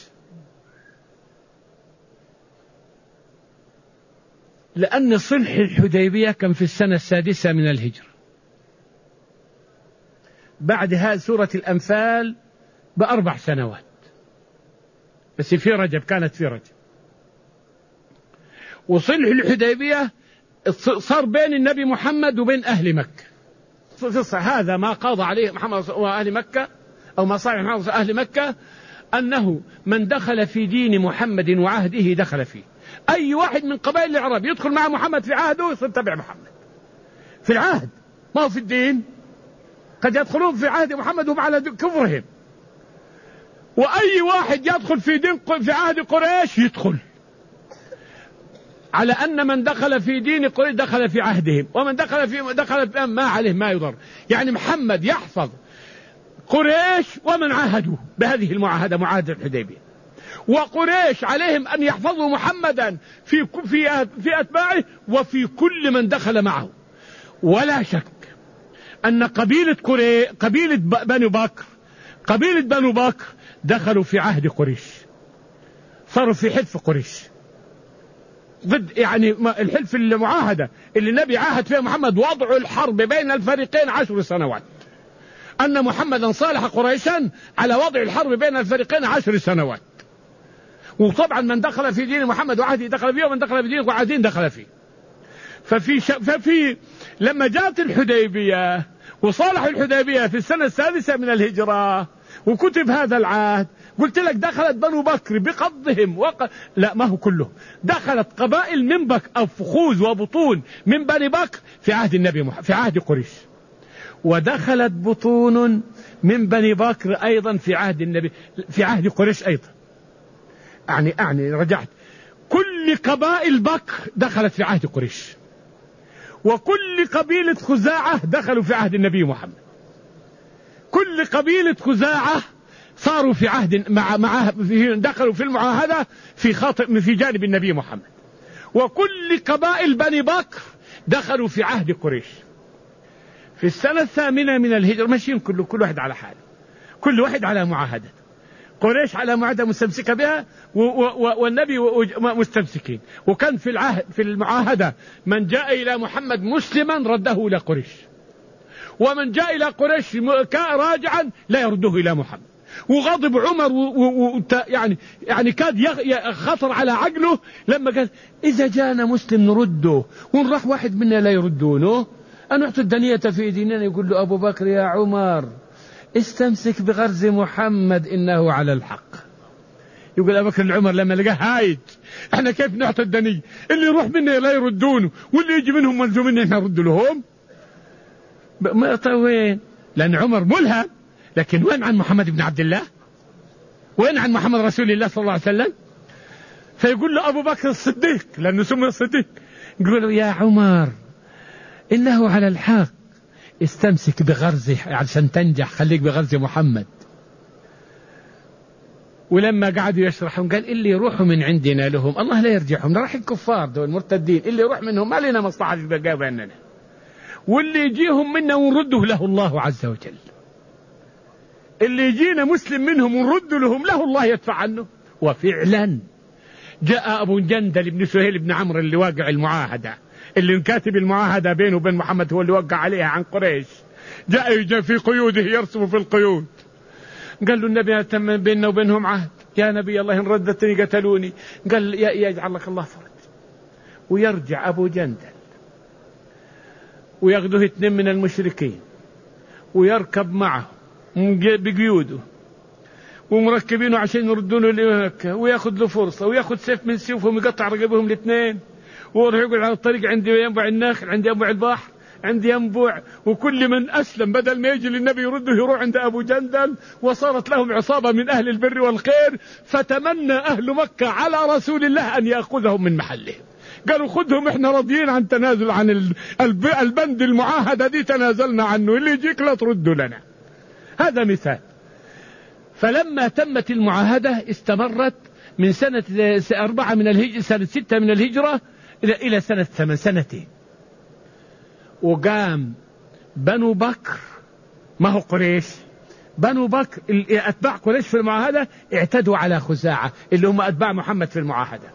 لأن صلح الحديبية كان في السنة السادسة من الهجرة، بعد هذه سورة الأنفال بأربع سنوات، بس في رجب كانت في رجب. وصلح الحديبية صار بين النبي محمد وبين أهل مكة. هذا ما قاضى عليه محمد وأهل مكة، أو ما صار محمد وأهل مكة، أنه من دخل في دين محمد وعهده دخل فيه. أي واحد من قبائل العرب يدخل مع محمد في عهده يصير تبع محمد في العهد، ما هو في الدين. قد يدخلون في عهد محمد وهم على كفرهم. وأي واحد يدخل في دين في عهد قريش يدخل، على أن من دخل في دين قريش دخل في عهدهم، ومن دخل في دخل في ما عليه ما يضر. يعني محمد يحفظ قريش ومن عاهدوه بهذه المعاهدة، معاهدة الحديبية، وقريش عليهم أن يحفظوا محمدا في في في أتباعه وفي كل من دخل معه. ولا شك أن قبيلة قريش قبيلة بنو بكر قبيلة بنو بكر دخلوا في عهد قريش، صاروا في حلف قريش ضد يعني الحلف المعاهدة اللي النبي عاهد فيها محمد، وضع الحرب بين الفريقين عشر سنوات، أن محمدا صالح قريشا على وضع الحرب بين الفريقين عشر سنوات. وطبعا من دخل في دين محمد وعهده دخل فيه، ومن دخل في دين وعهدين دخل فيه. ففي ش... ففي لما جاءت الحديبية وصالح الحديبية في السنة السادسة من الهجرة وكتب هذا العهد، قلت لك دخلت بنو بكر بقضهم وق... لا ما هو كله، دخلت قبائل من بك أو فخوذ وبطون من بني بكر في عهد النبي محمد في عهد قريش، ودخلت بطون من بني بكر أيضا في عهد النبي في عهد قريش أيضا. أعني أعني رجعت كل قبائل بكر دخلت في عهد قريش، وكل قبيلة خزاعة دخلوا في عهد النبي محمد. كل قبيلة خزاعة صاروا في عهد مع مع دخلوا في المعاهدة في خاطئ في جانب النبي محمد. وكل قبائل بني بكر دخلوا في عهد قريش. في السنة الثامنة من الهجرة ماشيين كل كل واحد على حاله، كل واحد على معاهدة. قريش على معاهدة مستمسكة بها والنبي مستمسكين. وكان في العهد في المعاهدة من جاء إلى محمد مسلما رده إلى قريش، ومن جاء إلى قريش راجعا لا يرده إلى محمد. وغضب عمر و و يعني يعني كاد خطر على عقله لما قال إذا جاءنا مسلم نرده وإن راح واحد منا لا يردونه. أن نعطي الدنية في ديننا. يقول له أبو بكر يا عمر استمسك بغرز محمد إنه على الحق. يقول أبو بكر لعمر لما لقاه هايج احنا كيف نعطي الدنية؟ اللي يروح منا لا يردونه واللي يجي منهم ملزومين احنا نرد لهم. وين؟ لأن عمر ملهم، لكن وين عن محمد بن عبد الله؟ وين عن محمد رسول الله صلى الله عليه وسلم؟ فيقول له أبو بكر الصديق لأنه سمي الصديق، يقول له يا عمر إنه على الحق استمسك بغرزه عشان تنجح، خليك بغرز محمد. ولما قعدوا يشرحون قال اللي يروحوا من عندنا لهم الله لا يرجعهم، راح الكفار دول مرتدين، اللي يروح منهم ما لنا مصلحة في بقى بيننا، واللي يجيهم منا ونرده له الله عز وجل. اللي يجينا مسلم منهم ونرد لهم له الله يدفع عنه. وفعلا جاء أبو جندل بن سهيل بن عمرو اللي واقع المعاهدة، اللي كاتب المعاهدة بينه وبين محمد هو اللي وقع عليها عن قريش، جاء يجي في قيوده يرسم في القيود. قال له النبي تم بيننا وبينهم عهد يا نبي الله إن ردتني قتلوني. قال يجعل لك الله فرج. ويرجع أبو جندل وياخذه اثنين من المشركين ويركب معه بقيوده ومركبينه عشان يردونه لمكة، وياخذ له فرصة وياخذ سيف من سيوفهم ويقطع رقبهم الاثنين، ويروح يقول على الطريق عندي ينبع الناخل، عندي ينبع البحر، عندي ينبوع. وكل من أسلم بدل ما يجي للنبي يرده يروح عند أبو جندل. وصارت لهم عصابة من أهل البر والخير، فتمنى أهل مكة على رسول الله أن يأخذهم من محلهم. قالوا خذهم احنا راضيين عن تنازل عن البند المعاهدة دي، تنازلنا عنه، اللي يجيك لا ترده لنا. هذا مثال. فلما تمت المعاهدة استمرت من سنة أربعة من الهجرة سنة ستة من الهجرة إلى سنة ثمان سنتين. وقام بنو بكر، ما هو قريش، بنو بكر أتباع قريش في المعاهدة اعتدوا على خزاعة اللي هم أتباع محمد في المعاهدة.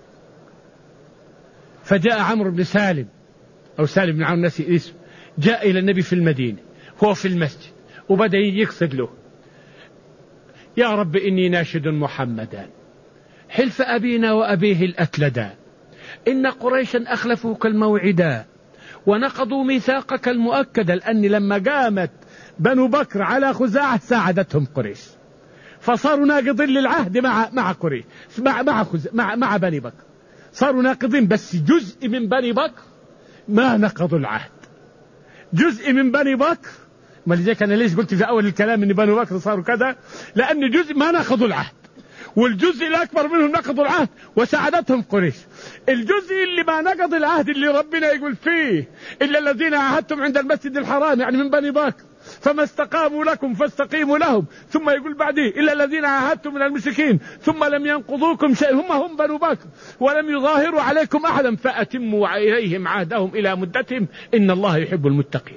فجاء عمرو بن سالم أو سالم بن عمرو نسي اسمه، جاء إلى النبي في المدينة هو في المسجد وبدأ يقصد له يا رب إني ناشد محمدا حلف أبينا وأبيه الأكلدا، إن قريشا أخلفوك الموعدا ونقضوا ميثاقك المؤكد. لأن لما قامت بنو بكر على خزاعة ساعدتهم قريش، فصاروا ناقضين للعهد مع مع قريش مع مع, مع مع بني بكر، صاروا ناقضين. بس جزء من بني بكر ما نقضوا العهد، جزء من بني بكر. ما لذلك أنا ليش قلت في أول الكلام إن بني بكر صاروا كذا، لأن جزء ما نقضوا العهد، والجزء الأكبر منهم نقضوا العهد وساعدتهم قريش. الجزء اللي ما نقض العهد اللي ربنا يقول فيه إلا الذين عاهدتم عند المسجد الحرام، يعني من بني بكر، فما استقاموا لكم فاستقيموا لهم. ثم يقول بعديه إلا الذين عاهدتم من المشركين ثم لم ينقضوكم شيء، هم هم بنو بكر، ولم يظاهروا عليكم أحدا فأتموا إليهم عهدهم إلى مدتهم إن الله يحب المتقين.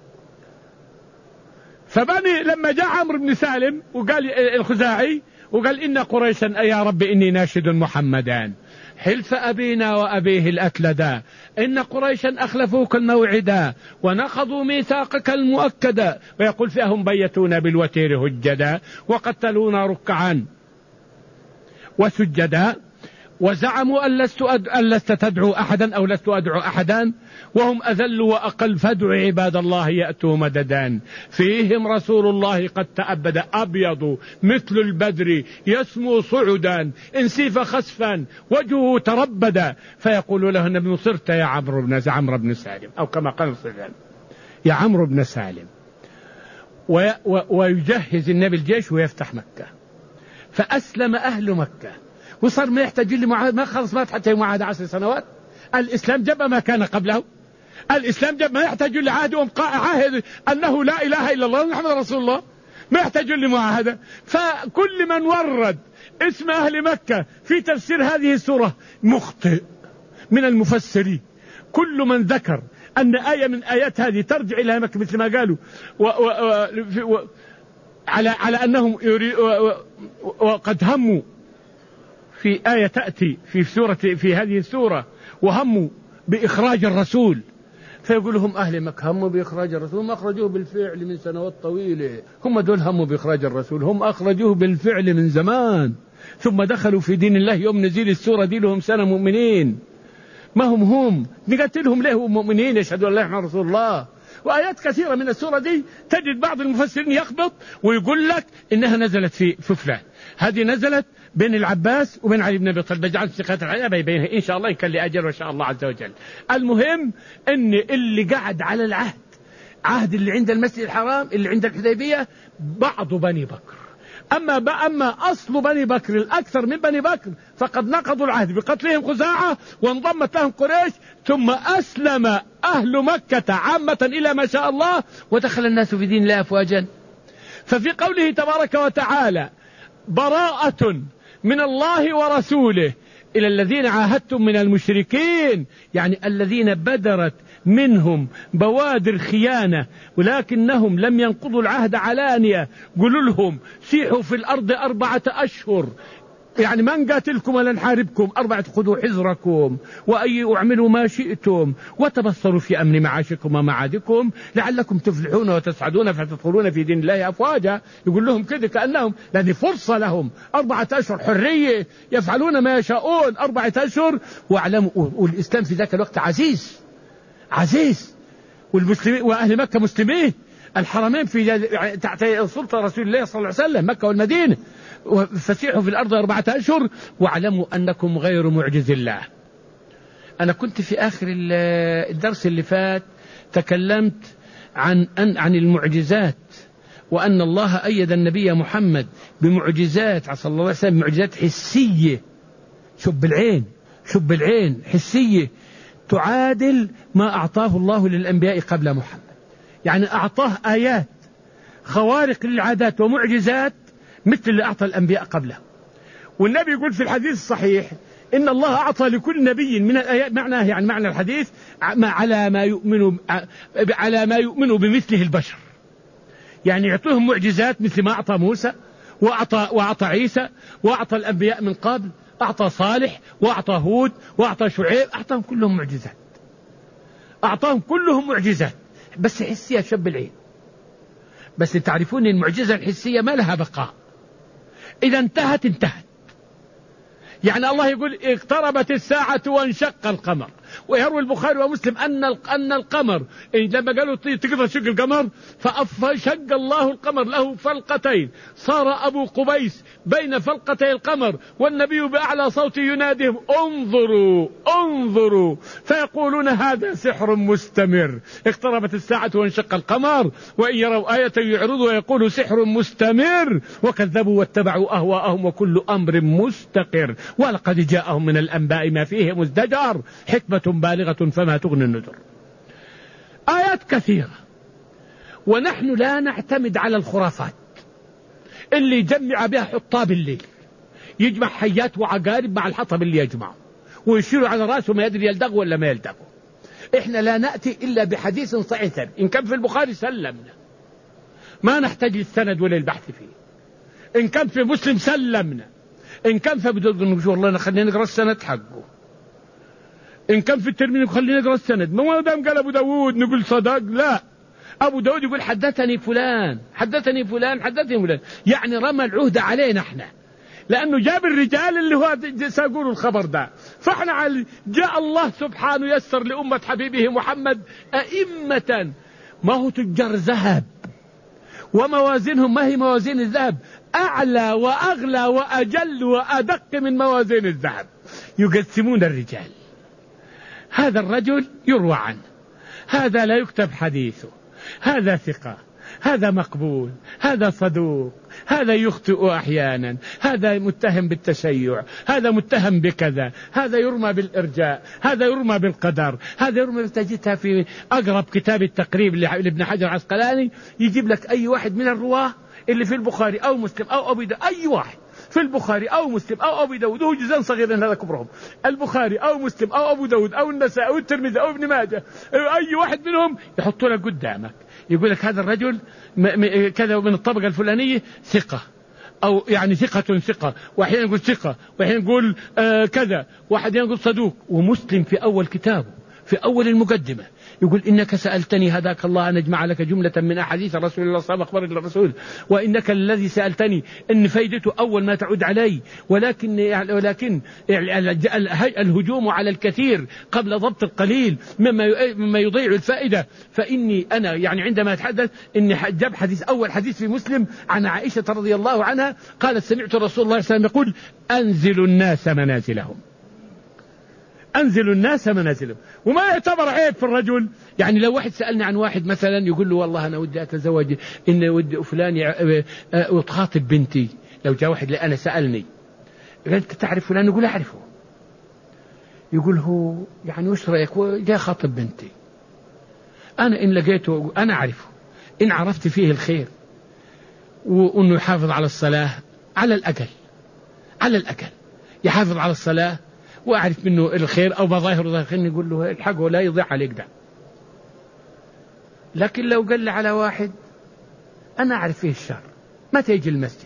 فبني لما جاء عمرو بن سالم وقال الخزاعي وقال إن قريشا يا رب إني ناشد محمدا حلف أبينا وأبيه الأكلدا، إن قريشا أخلفوك الموعدا ونقضوا ميثاقك المؤكدا. ويقول فيهم بيتونا بالوتير هجدا وقتلونا ركعا وسجدا وزعموا أن لست, أد... أن لست تدعو أحدا أو لست أدعو أحدا وهم أذل وأقل، فادعوا عباد الله يأتوا مددا. فيهم رسول الله قد تأبد أبيض مثل البدر يسمو صعدا إن سيف خسفا وجهه تربدا. فيقول له النبي صرت يا عمرو بن عمرو بن سالم، أو كما قال صلى يا عمرو بن سالم. و... و... ويجهز النبي الجيش ويفتح مكة. فأسلم أهل مكة وصار ما يحتاج لمعاهدة، ما خلص مات حتى معاهدة عشر سنوات. الإسلام جاب ما كان قبله، الإسلام جاب ما يحتاج لعهد عاهد أنه لا إله إلا الله محمد رسول الله، ما يحتاج لمعاهدة. فكل من ورد اسم أهل مكة في تفسير هذه السورة مخطئ من المفسرين. كل من ذكر أن آية من آيات هذه ترجع إلى مكة مثل ما قالوا و و و على على أنهم وقد هموا في آية تأتي في سورة في هذه السورة وهموا بإخراج الرسول، فيقول لهم أهل مكة هموا بإخراج الرسول، هم أخرجوه بالفعل من سنوات طويلة، هم دول هموا بإخراج الرسول، هم أخرجوه بالفعل من زمان، ثم دخلوا في دين الله يوم نزيل السورة دي لهم سنة مؤمنين، ما هم هم نقتلهم ليه مؤمنين يشهدوا أن لا إله إلا رسول الله. وآيات كثيرة من السورة دي تجد بعض المفسرين يخبط ويقول لك إنها نزلت في فلان، هذه نزلت بين العباس وبين علي بن أبي طالب، جعلت ثقات العيابة بينها إن شاء الله إن كان لي أجر وإن شاء الله عز وجل. المهم إن اللي قعد على العهد، عهد اللي عند المسجد الحرام اللي عند الحديبية بعض بني بكر، أما أما أصل بني بكر الأكثر من بني بكر فقد نقضوا العهد بقتلهم خزاعة وانضمت لهم قريش، ثم أسلم أهل مكة عامة إلى ما شاء الله ودخل الناس في دين الله أفواجا. ففي قوله تبارك وتعالى براءة من الله ورسوله إلى الذين عاهدتم من المشركين، يعني الذين بدرت منهم بوادر خيانة ولكنهم لم ينقضوا العهد علانية، قولوا لهم سيحوا في الأرض أربعة أشهر، يعني ما نقاتلكم ولا نحاربكم، أربعة خذوا حذركم وأي اعملوا ما شئتم وتبصروا في أمن معاشكم ومعادكم لعلكم تفلحون وتسعدون فتدخلون في دين الله أفواجا. يقول لهم كذا كأنهم لأن فرصة لهم أربعة أشهر حرية يفعلون ما يشاءون أربعة أشهر. واعلموا والإسلام في ذاك الوقت عزيز عزيز والمسلمين وأهل مكة مسلمين، الحرمين في تحت سلطة رسول الله صلى الله عليه وسلم مكة والمدينة، فسيحوا في الأرض أربعة أشهر واعلموا أنكم غير معجز الله. أنا كنت في آخر الدرس اللي فات تكلمت عن عن المعجزات وأن الله أيد النبي محمد بمعجزات صلى الله عليه وسلم، معجزات حسية شب العين شب العين حسية تعادل ما أعطاه الله للأنبياء قبل محمد، يعني أعطاه آيات خوارق للعادات ومعجزات مثل اللي أعطى الأنبياء قبله. والنبي يقول في الحديث الصحيح إن الله أعطى لكل نبي من الآيات، معناه يعني معنى الحديث على ما يؤمن على ما يؤمن بمثله البشر، يعني يعطيهم معجزات مثل ما أعطى موسى وأعطى وأعطى عيسى وأعطى الأنبياء من قبل، أعطى صالح وأعطى هود وأعطى شعيب، أعطاهم كلهم معجزات، أعطاهم كلهم معجزات بس حسية شب العين. بس تعرفون المعجزة الحسية ما لها بقاء، إذا انتهت انتهت. يعني الله يقول اقتربت الساعة وانشق القمر، ويروي البخاري ومسلم أن أن القمر لما قالوا تقدر تشق القمر فشق الله القمر له فلقتين، صار أبو قبيس بين فلقتي القمر والنبي بأعلى صوت يناديهم انظروا انظروا، فيقولون هذا سحر مستمر، اقتربت الساعة وانشق القمر، وإن يروا آية يعرضوا ويقولوا سحر مستمر، وكذبوا واتبعوا أهواءهم وكل أمر مستقر، ولقد جاءهم من الأنباء ما فيه مزدجر، حكمة بالغة فما تغني النذر. آيات كثيرة، ونحن لا نعتمد على الخرافات اللي يجمع بها حطاب الليل، يجمع حيات وعقارب مع الحطب اللي يجمعه ويشيروا على رأسه ما يدري يلدغ ولا ما يلدغه. إحنا لا نأتي إلا بحديث صحيح إن كان في البخاري سلمنا، ما نحتاج للسند ولا البحث فيه، إن كان في مسلم سلمنا، إن كان في بدون والله خلينا نقرأ السند حقه، إن كان في الترمذي خلينا نقرأ السند، ما دام قال أبو داود نقول صدق، لا أبو داود يقول حدثني فلان حدثني فلان حدثني فلان، يعني رمى العهد علينا احنا، لأنه جاب الرجال اللي هو سيقولوا الخبر ده. فاحنا على جاء الله سبحانه يسر لأمة حبيبه محمد أئمة ما هو تجار ذهب، وموازينهم ما هي موازين الذهب، أعلى وأغلى وأجل وأدق من موازين الذهب، يقسمون الرجال. هذا الرجل يروى عنه، هذا لا يكتب حديثه، هذا ثقة، هذا مقبول، هذا صدوق، هذا يخطئ أحيانا، هذا متهم بالتشيع، هذا متهم بكذا، هذا يرمى بالإرجاء، هذا يرمى بالقدر، هذا يرمى بتجدها في أقرب كتاب التقريب لابن حجر العسقلاني، يجيب لك أي واحد من الرواه اللي في البخاري أو مسلم أو أبي داود، أي واحد في البخاري أو مسلم أو أبي داود، وهو جزء صغير من هذا كبرهم، البخاري أو مسلم أو أبو داود أو النسائي أو الترمذي أو ابن ماجه، أي واحد منهم يحطوا لك قدامك، يقول لك هذا الرجل كذا من الطبقة الفلانية ثقة، أو يعني ثقة ثقة، وأحيانا يقول ثقة، وأحيانا يقول آه كذا، واحد يقول صدوق. ومسلم في أول كتابه في أول المقدمة يقول إنك سألتني هداك الله أن أجمع لك جملة من أحاديث رسول الله صلى الله عليه وسلم الرسول، وإنك الذي سألتني إن فايدته أول ما تعود علي، ولكن ولكن الهجوم على الكثير قبل ضبط القليل مما يضيع الفائدة. فإني أنا يعني عندما أتحدث إني جاب حديث أول حديث في مسلم عن عائشة رضي الله عنها قالت سمعت رسول الله صلى الله عليه وسلم يقول أنزلوا الناس منازلهم، أنزلوا الناس منازلهم. وما يعتبر عيب في الرجل. يعني لو واحد سألني عن واحد مثلا يقول له والله أنا ودي أتزوج، إن ودي فلان وتخاطب بنتي، لو جاء واحد لأنا سألني قال أنت تعرف فلان؟ يقول أعرفه. يقول هو يعني وش رأيك جاء خاطب بنتي، أنا إن لقيته أنا أعرفه، إن عرفت فيه الخير وأنه يحافظ على الصلاة على الأقل على الأقل يحافظ على الصلاة وأعرف منه الخير أو مظاهر ظاهر، يقول له الحقه لا يضيع عليك ده. لكن لو قال لي على واحد أنا أعرف فيه الشر ما تيجي المسجد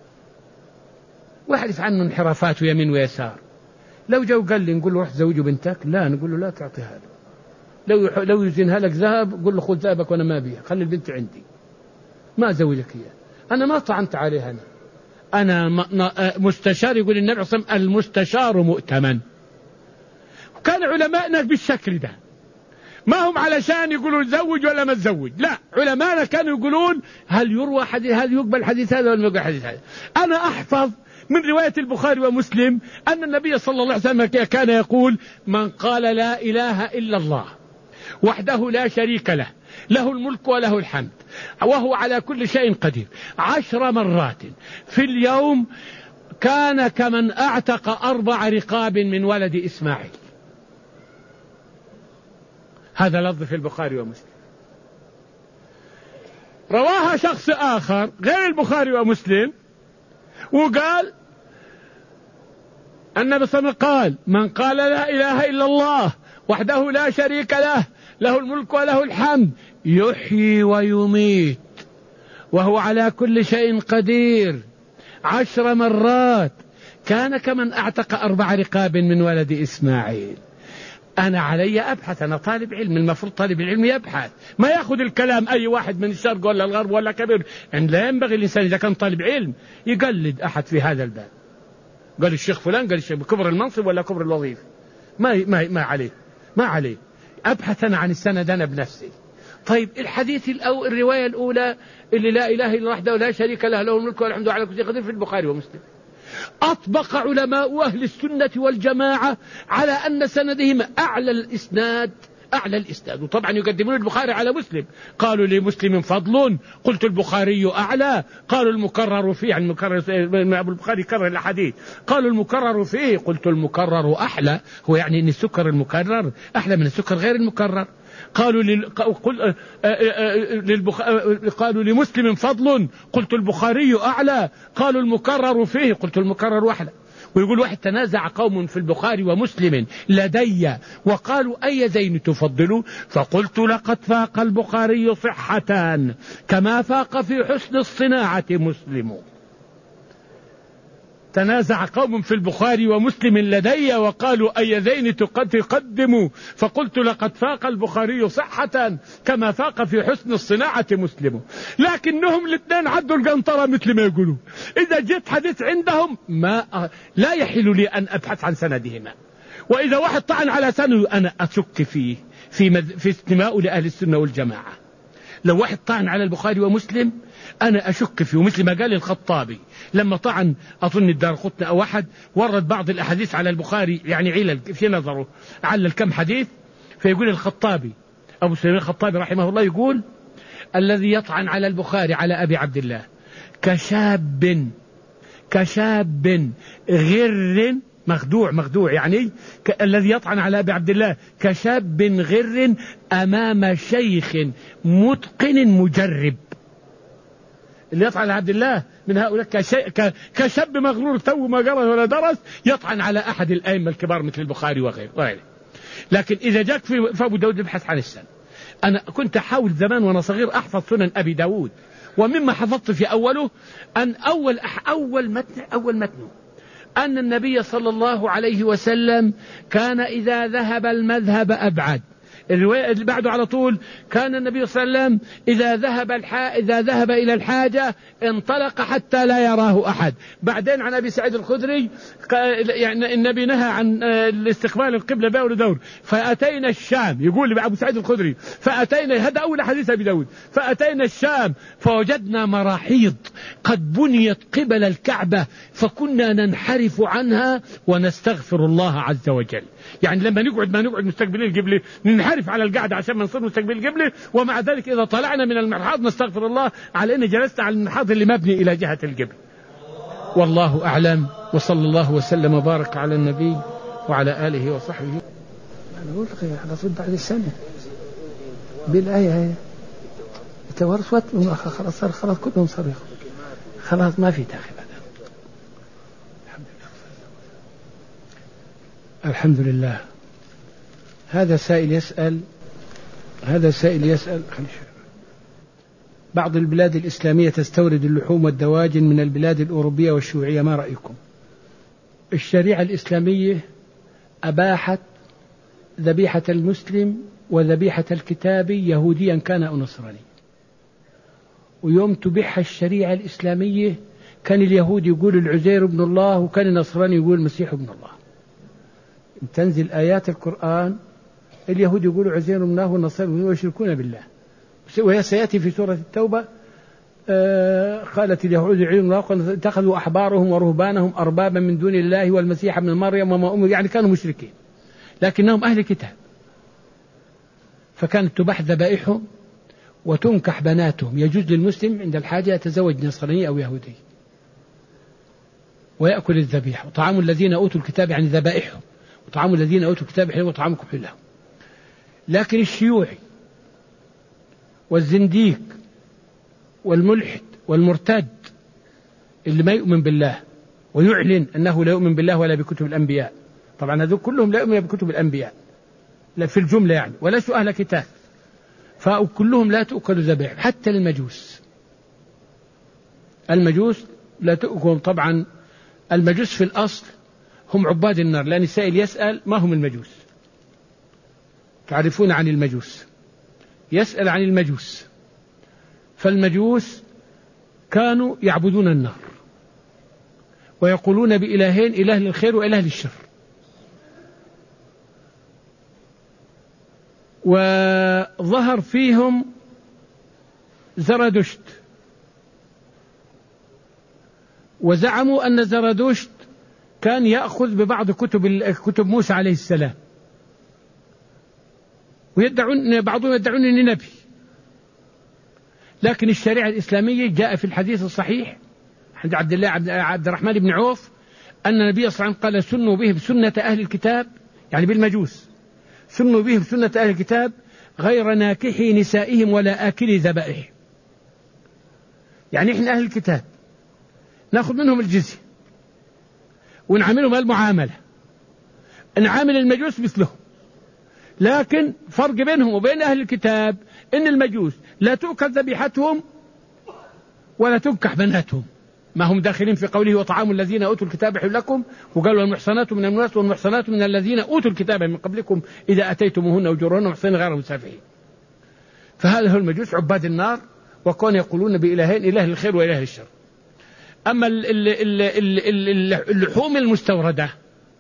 وأعرف عنه انحرافات ويمين ويسار، لو جو قال لي نقول له روح زوجه بنتك، لا نقول له لا تعطيها له. لو لو يزينها لك ذهب قل له خذ ذهبك وأنا ما بيها، خلي البنت عندي ما أزوجك إياه. أنا ما طعنت عليها، أنا أنا مستشار. يقول النبي صلى الله عليه وسلم المستشار مؤتمن. وكان علماءنا بالشكل ده ما هم علشان يقولوا تزوج ولا ما تزوج، لا، علماءنا كانوا يقولون هل يروى حديث هذا، يقبل حديث هذا ولا ما يقبل حديث هذا. أنا أحفظ من رواية البخاري ومسلم أن النبي صلى الله عليه وسلم كان يقول من قال لا إله إلا الله وحده لا شريك له له الملك وله الحمد وهو على كل شيء قدير عشر مرات في اليوم كان كمن أعتق أربع رقاب من ولد إسماعيل. هذا لفظ في البخاري ومسلم. رواها شخص آخر غير البخاري ومسلم وقال النبي صلى الله عليه وسلم قال من قال لا إله إلا الله وحده لا شريك له له الملك وله الحمد يحيي ويميت وهو على كل شيء قدير عشر مرات كان كمن أعتق أربع رقاب من ولد إسماعيل. أنا علي أبحث، أنا طالب علم، المفروض طالب العلم يبحث، ما يأخذ الكلام أي واحد من الشرق ولا الغرب ولا كبير. يعني لا ينبغي الإنسان إذا كان طالب علم يقلد أحد في هذا الباب. قال الشيخ فلان، قال الشيخ كبر المنصب ولا كبر الوظيفة، ما ما ما عليه ما عليه أبحث أنا عن السند أنا بنفسي. طيب الحديث الأو الرواية الأولى اللي لا إله إلا وحده ولا شريك له له الملك والحمد على كل شيء قدير في البخاري ومسلم، أطبق علماء أهل السنة والجماعة على أن سندهم أعلى الإسناد أعلى الإسناد. وطبعا يقدمون البخاري على مسلم. قالوا لمسلم فضل قلت البخاري أعلى، قالوا المكرر فيه عن المكرر أبو البخاري كرر الحديث، قالوا المكرر فيه قلت المكرر أحلى، هو يعني أن السكر المكرر أحلى من السكر غير المكرر. قالوا لل... قل... للبخ... قالوا لمسلم فضل قلت البخاري أعلى، قالوا المكرر فيه قلت المكرر أحلى. ويقول واحد تنازع قوم في البخاري ومسلم لدي وقالوا أي زين تفضلوا، فقلت لقد فاق البخاري صحة كما فاق في حسن الصناعة مسلم. تنازع قوم في البخاري ومسلم لدي وقالوا أي ذين تقدموا، فقلت لقد فاق البخاري صحة كما فاق في حسن الصناعة مسلم. لكنهم الاثنين عدوا القنطرة مثل ما يقولوا. إذا جئت حديث عندهم ما لا يحل لي أن أبحث عن سندهما، وإذا واحد طعن على سنده أنا أشك فيه في, مذ... في استماء لأهل السنة والجماعة. لو واحد طعن على البخاري ومسلم أنا أشك فيه، مثل ما قال الخطابي لما طعن أظن الدارقطني أو أحد ورد بعض الأحاديث على البخاري يعني علل في نظره علل كم حديث، فيقول الخطابي أبو سليمان الخطابي رحمه الله يقول الذي يطعن على البخاري على أبي عبد الله كشاب كشاب غر مخدوع مخدوع يعني الذي يطعن على أبي عبد الله كشاب غر أمام شيخ متقن مجرب. اللي يطعن على عبد الله من هؤلاء كشاب مغرور تو ما قرأ ولا درس يطعن على أحد الأئمة الكبار مثل البخاري وغيره. لكن إذا جاك في أبو داود ابحث عن السند. أنا كنت أحاول زمان وأنا صغير أحفظ سنن أبي داود، ومما حفظت في أوله أن أول أول متن أول متن أن النبي صلى الله عليه وسلم كان إذا ذهب المذهب أبعد. الرواية اللي بعده على طول كان النبي صلى الله عليه وسلم إذا ذهب الحا... إذا ذهب إلى الحاجة انطلق حتى لا يراه أحد. بعدين عن أبي سعيد الخدري يعني النبي نهى عن الاستقبال القبلة بأول دور، فأتينا الشام، يقول لي أبو سعيد الخدري فأتينا، هذا أول حديث أبي داود، فأتينا الشام فوجدنا مراحيض قد بنيت قبل الكعبة فكنا ننحرف عنها ونستغفر الله عز وجل. يعني لما نقعد ما نقعد مستقبلين القبلة، ننحرف على القعدة عشان ما نصير مستقبل القبلة، ومع ذلك إذا طلعنا من المرحاض نستغفر الله على أن جلست على المرحاض اللي مبني إلى جهة القبلة. والله أعلم، وصلى الله وسلم وبارك على النبي وعلى آله وصحبه. أنا أقول لك على صد بعد السنة بالآية هي تورثت خلاص صار خلاص كلهم صريخ خلاص ما في تاخي بعد. الحمد لله. هذا سائل يسأل هذا سائل يسأل بعض البلاد الإسلامية تستورد اللحوم والدواجن من البلاد الأوروبية والشيوعية، ما رأيكم؟ الشريعة الإسلامية أباحت ذبيحة المسلم وذبيحة الكتابي يهوديا كان أو نصراني، ويوم تبيح الشريعة الإسلامية كان اليهود يقول العزير ابن الله وكان النصراني يقول المسيح ابن الله. تنزل آيات القرآن اليهود يقولوا عزير ابن الله والنصارى يشركون بالله، وهي سيأتي في سورة التوبة آه قالت اليهود عزير ابن الله اتخذوا أحبارهم ورهبانهم أربابا من دون الله والمسيح ابن مريم وما أمر، يعني كانوا مشركين لكنهم أهل كتاب، فكانت تباح ذبائحهم وتنكح بناتهم. يجوز للمسلم عند الحاجة يتزوج نصراني أو يهودي ويأكل الذبيحة. وطعام الذين أوتوا الكتاب يعني ذبائحهم، وطعام الذين أوتوا الكتاب حلو وطعامكم حل لهم. لكن الشيوعي والزنديق والملحد والمرتد اللي ما يؤمن بالله ويعلن أنه لا يؤمن بالله ولا بكتب الأنبياء، طبعا هذول كلهم لا يؤمن بكتب الأنبياء لا في الجملة يعني، وليسوا أهل كتاب، فكلهم لا تؤكل ذبائح. حتى المجوس المجوس لا تؤكل. طبعا المجوس في الأصل هم عباد النار، لأن السائل يسأل ما هم المجوس، تعرفون عن المجوس، يسأل عن المجوس. فالمجوس كانوا يعبدون النار ويقولون بإلهين، إله للخير وإله للشر، وظهر فيهم زرادشت وزعموا أن زرادشت كان يأخذ ببعض كتب كتب موسى عليه السلام، ويدعون بعضهم يدعون أنه نبي. لكن الشريعة الإسلامية جاء في الحديث الصحيح عند عبد الله عبد الرحمن بن عوف أن النبي صلى الله عليه وسلم قال سنوا به بسنة أهل الكتاب، يعني بالمجوس، سنوا به بسنة أهل الكتاب غير ناكحي نسائهم ولا آكلي ذبائحهم. يعني إحنا أهل الكتاب نأخذ منهم الجزية ونعاملهم المعاملة، نعامل المجوس مثلهم، لكن فرق بينهم وبين أهل الكتاب إن المجوس لا تؤكل ذبيحتهم ولا تنكح بناتهم، ما هم داخلين في قوله وطعام الذين أوتوا الكتاب حل لكم، وقالوا المحصنات من المؤمنات والمحصنات من الذين أوتوا الكتاب من قبلكم إذا أتيتموهن أجورهن محصنين غير مسافحين. فهذا هو المجوس عباد النار، وكانوا يقولون بإلهين، إله للخير وإله للشر. أما اللحوم المستوردة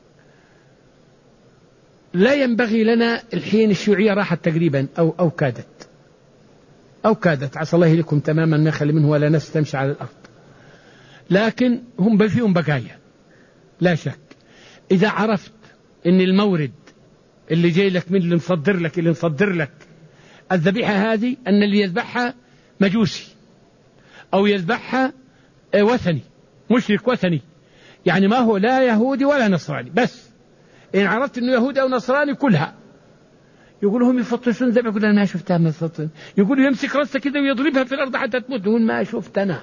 لا ينبغي لنا الحين، الشيوعية راحت تقريبا أو أو كادت أو كادت عسى الله لكم تماما ما خلي منه ولا نفس تمشي على الأرض، لكن هم فيهم بقايا لا شك. إذا عرفت أن المورد اللي جاي لك من اللي مصدر لك اللي مصدر لك الذبيحة هذه أن اللي يذبحها مجوسي أو يذبحها وثني مشرك وثني، يعني ما هو لا يهودي ولا نصراني، بس إن عرفت أنه يهودي أو نصراني كلها. يقولوا هم يفطسون ذبح، يقول أنا ما شفتها من فطن، يقولوا يمسك رأسه كده ويضربها في الأرض حتى تموت، يقول ما شفت أنا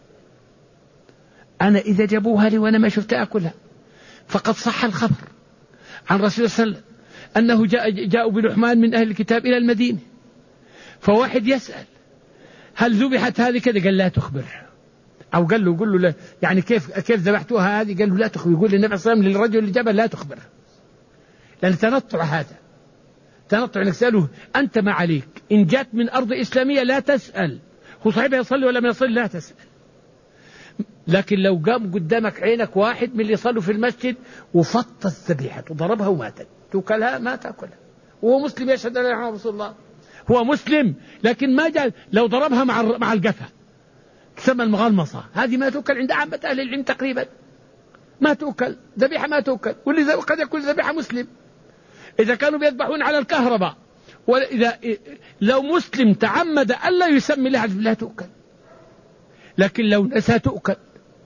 أنا إذا جابوها لي وأنا ما شفتها أكلها. فقد صح الخبر عن رسول الله صلى الله عليه وسلم أنه جاء جاءوا بلحمان من أهل الكتاب إلى المدينة، فواحد يسأل هل ذبحت هذه كذا؟ قال لا تخبر. أو قال له قل له لا يعني كيف كيف ذبحتوها هذه؟ قال له لا تخبر. يقول النبي صلى الله عليه وسلم للرجل اللي جبل لا تخبر، لأن تنطع هذا تنطع انك تسأله أنت ما عليك، إن جات من أرض إسلامية لا تسأل هو صاحبها يصلي ولا ما يصلي، لا تسأل. لكن لو قام قدامك عينك واحد من اللي يصلوا في المسجد وفط الذبيحة وضربها وماتت، توكلها ما تأكلها، وهو مسلم يشهد أن لا إله إلا الله رسول الله، هو مسلم لكن ما جاء، لو ضربها مع مع القفا تسمى المغلمصة، هذه ما تؤكل عند عامة أهل العلم تقريبا، ما تؤكل ذبيحة، ما تؤكل. واللي قد يكون ذبيحة مسلم إذا كانوا بيذبحون على الكهرباء، وإذا لو مسلم تعمد ألا يسمي لها لا تؤكل، لكن لو نسى تؤكل.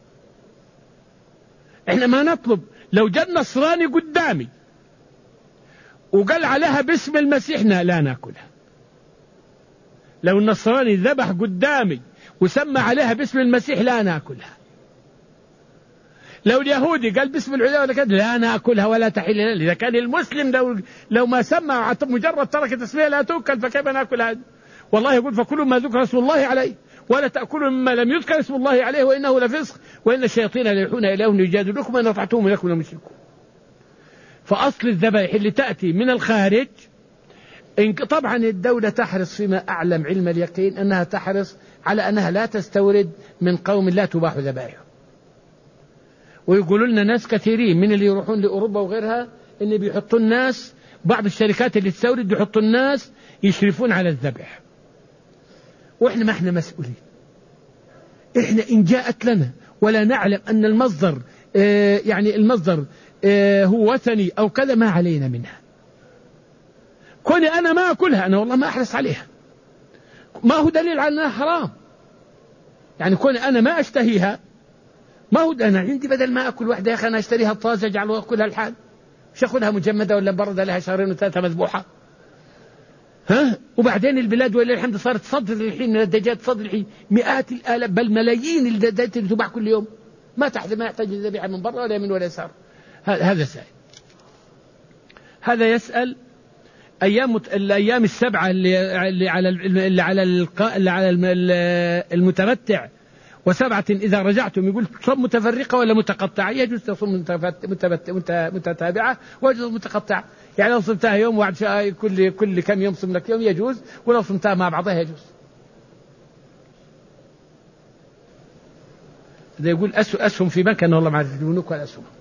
إحنا ما نطلب لو جاء نصراني قدامي وقال عليها باسم المسيح لا ناكلها. لو النصراني ذبح قدامي وسمى عليها باسم المسيح لا ناكلها. لو اليهودي قال باسم العلا ولا كذا لا ناكلها ولا تحل لنا. إذا كان المسلم لو لو ما سمى مجرد ترك تسمية لا تؤكل فكيف ناكل هذا؟ والله يقول فكلوا ما ذكر اسم الله عليه ولا تأكلوا مما لم يذكر اسم الله عليه وإنه لفسق وإن الشياطين ليوحون إليهم ليجادلوكم وإن أطعتموهم إنكم لمشركون. فأصل الذبائح اللي تأتي من الخارج إن طبعا الدولة تحرص فيما أعلم علم اليقين أنها تحرص على أنها لا تستورد من قوم لا تباح ذبائحهم. ويقولوا لنا ناس كثيرين من اللي يروحون لأوروبا وغيرها إن بيحطوا الناس، بعض الشركات اللي تستورد يحطوا الناس يشرفون على الذبح، وإحنا ما إحنا مسؤولين. إحنا إن جاءت لنا ولا نعلم أن المصدر آه يعني المصدر آه هو وثني أو كذا ما علينا منها. كوني أنا ما أكلها أنا والله ما أحرص عليها، ما هو دليل على أنها حرام. يعني كوني أنا ما أشتهيها ما هو أنا عندي بدل ما أكل واحدة يا أخي أنا أشتريها طازة أجعل وأكلها الحال، مش أخذها مجمدة ولا بردة لها شهرين وثلاثة مذبوحة. ها وبعدين البلاد ولله الحمد صارت تصدر الحين من الدجاج، تصدر الحين مئات الآلاف بل ملايين الدجاجات اللي تباع كل يوم، ما تحت ما يحتاج الذبيحة من برا ولا يمين ولا يسار. هذا سائل. هذا يسأل أيام الأيام السبعة اللي اللي على اللي على اللي على المتمتع وسبعة إذا رجعتم، يقول صوم متفرقة ولا متقطعة؟ يجوز تصوم متتابعة ويجوز متقطعة. يعني لو صمتها يوم واحد كل كل كم يوم صم لك يوم يجوز، ولو صمتها مع بعضها يجوز. هذا يقول أسهم في بنك أنا والله ما أعرف البنوك ولا أسهم.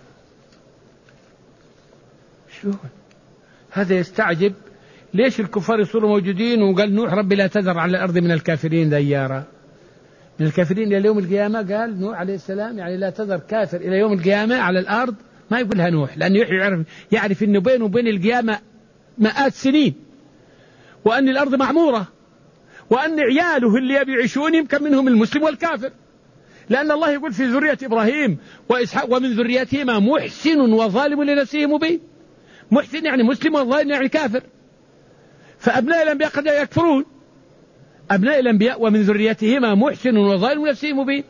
شو هذا؟ يستعجب ليش الكفار يصيروا موجودين وقال نوح ربي لا تذر على الأرض من الكافرين ديارا، من الكافرين إلى يوم القيامة. قال نوح عليه السلام يعني لا تذر كافر إلى يوم القيامة على الأرض، ما يقولها نوح لأنه يعرف يعرف إنه بينه وبين القيامة مئات سنين، وأن الأرض معمورة، وأن عياله اللي يبي يعيشون يمكن منهم المسلم والكافر، لأن الله يقول في ذرية إبراهيم وإسحاق ومن ذريتهما محسن وظالم لنفسه مبين. محسن يعني مسلم وظالم يعني كافر. فأبناء الأنبياء قد يكفرون، أبناء الأنبياء ومن ذريتهما محسن وظالم لنفسه مبين،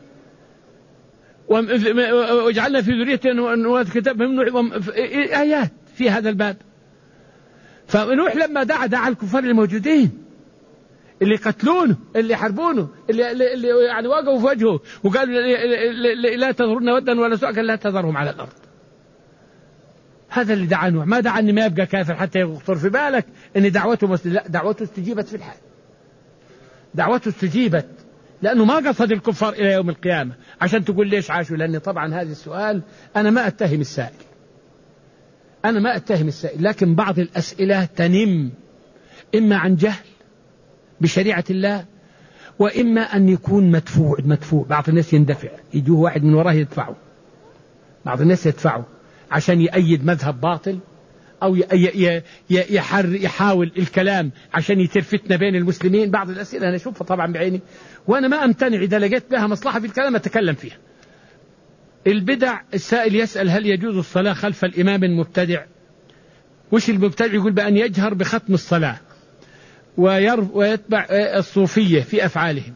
وجعلنا في ذريته نوات كتاب آيات في هذا الباب. فنوح لما دعا دعا الكفار الموجودين اللي قتلونه اللي حربونه اللي, اللي يعني واقفوا في وجهه وقالوا لا تذرون ودا ولا سوءا لا تذرهم على الأرض. هذا اللي دعا نوح، ما دعا أن ما يبقى كافر حتى يخطر في بالك أن دعوته مسلم. لا، دعوته استجيبت في الحال، دعوته استجيبت لأنه ما قصد الكفار إلى يوم القيامة. عشان تقول ليش عاشوا، لأن طبعا هذا السؤال أنا ما أتهم السائل، أنا ما أتهم السائل، لكن بعض الأسئلة تنم إما عن جهل بشريعة الله، وإما أن يكون مدفوع مدفوع بعض الناس يندفع، يجوه واحد من وراه يدفعه، بعض الناس يدفعه عشان يأيد مذهب باطل، أو يحر يحاول الكلام عشان يثير فتنة بين المسلمين. بعض الأسئلة أنا أشوفها طبعا بعيني وأنا ما أمتنع إذا لقيت بها مصلحة في الكلام أتكلم فيها. البدع، السائل يسأل هل يجوز الصلاة خلف الإمام المبتدع؟ وش المبتدع؟ يقول بأن يجهر بختم الصلاة ويتبع الصوفية في أفعالهم.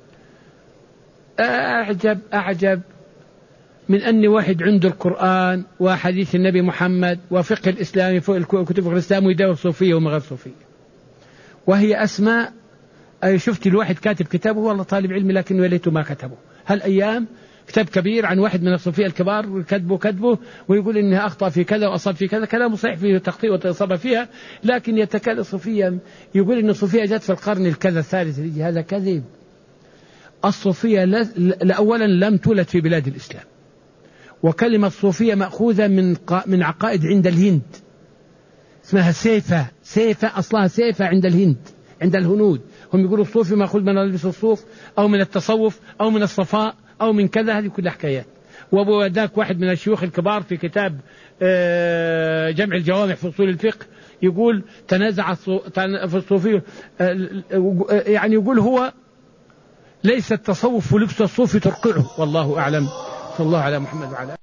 أعجب أعجب من أن واحد عنده القرآن وحديث النبي محمد وفقه الإسلام فوق كتب الإسلام ويدور صوفية وما غير صوفية، وهي أسماء شفت الواحد كاتب كتابه والله طالب علم لكن وليته ما كتبه. هالأيام كتاب كبير عن واحد من الصوفية الكبار كتبه كتبه ويقول إنها أخطأ في كذا وأصاب في كذا، كلام صحيح فيه تخطيء وإصابة فيها، لكن يتكلم الصوفية يقول إن الصوفية جت في القرن الكذا الثالث، هذا كذب. الصوفية أولا لم تولد في بلاد الإسلام، وكلمة صوفية مأخوذة من من عقائد عند الهند اسمها سيفة. سيفة أصلها سيفة عند الهند، عند الهنود. هم يقولوا الصوفي مأخوذ من لبس الصوف أو من التصوف أو من الصفاء أو من كذا، هذه كلها حكايات. وذاك واحد من الشيوخ الكبار في كتاب جمع الجوامع في أصول الفقه يقول تنازع في الصوفي، يعني يقول هو ليس التصوف ولبس الصوف ترقعه، والله أعلم. صلى الله على محمد وعلى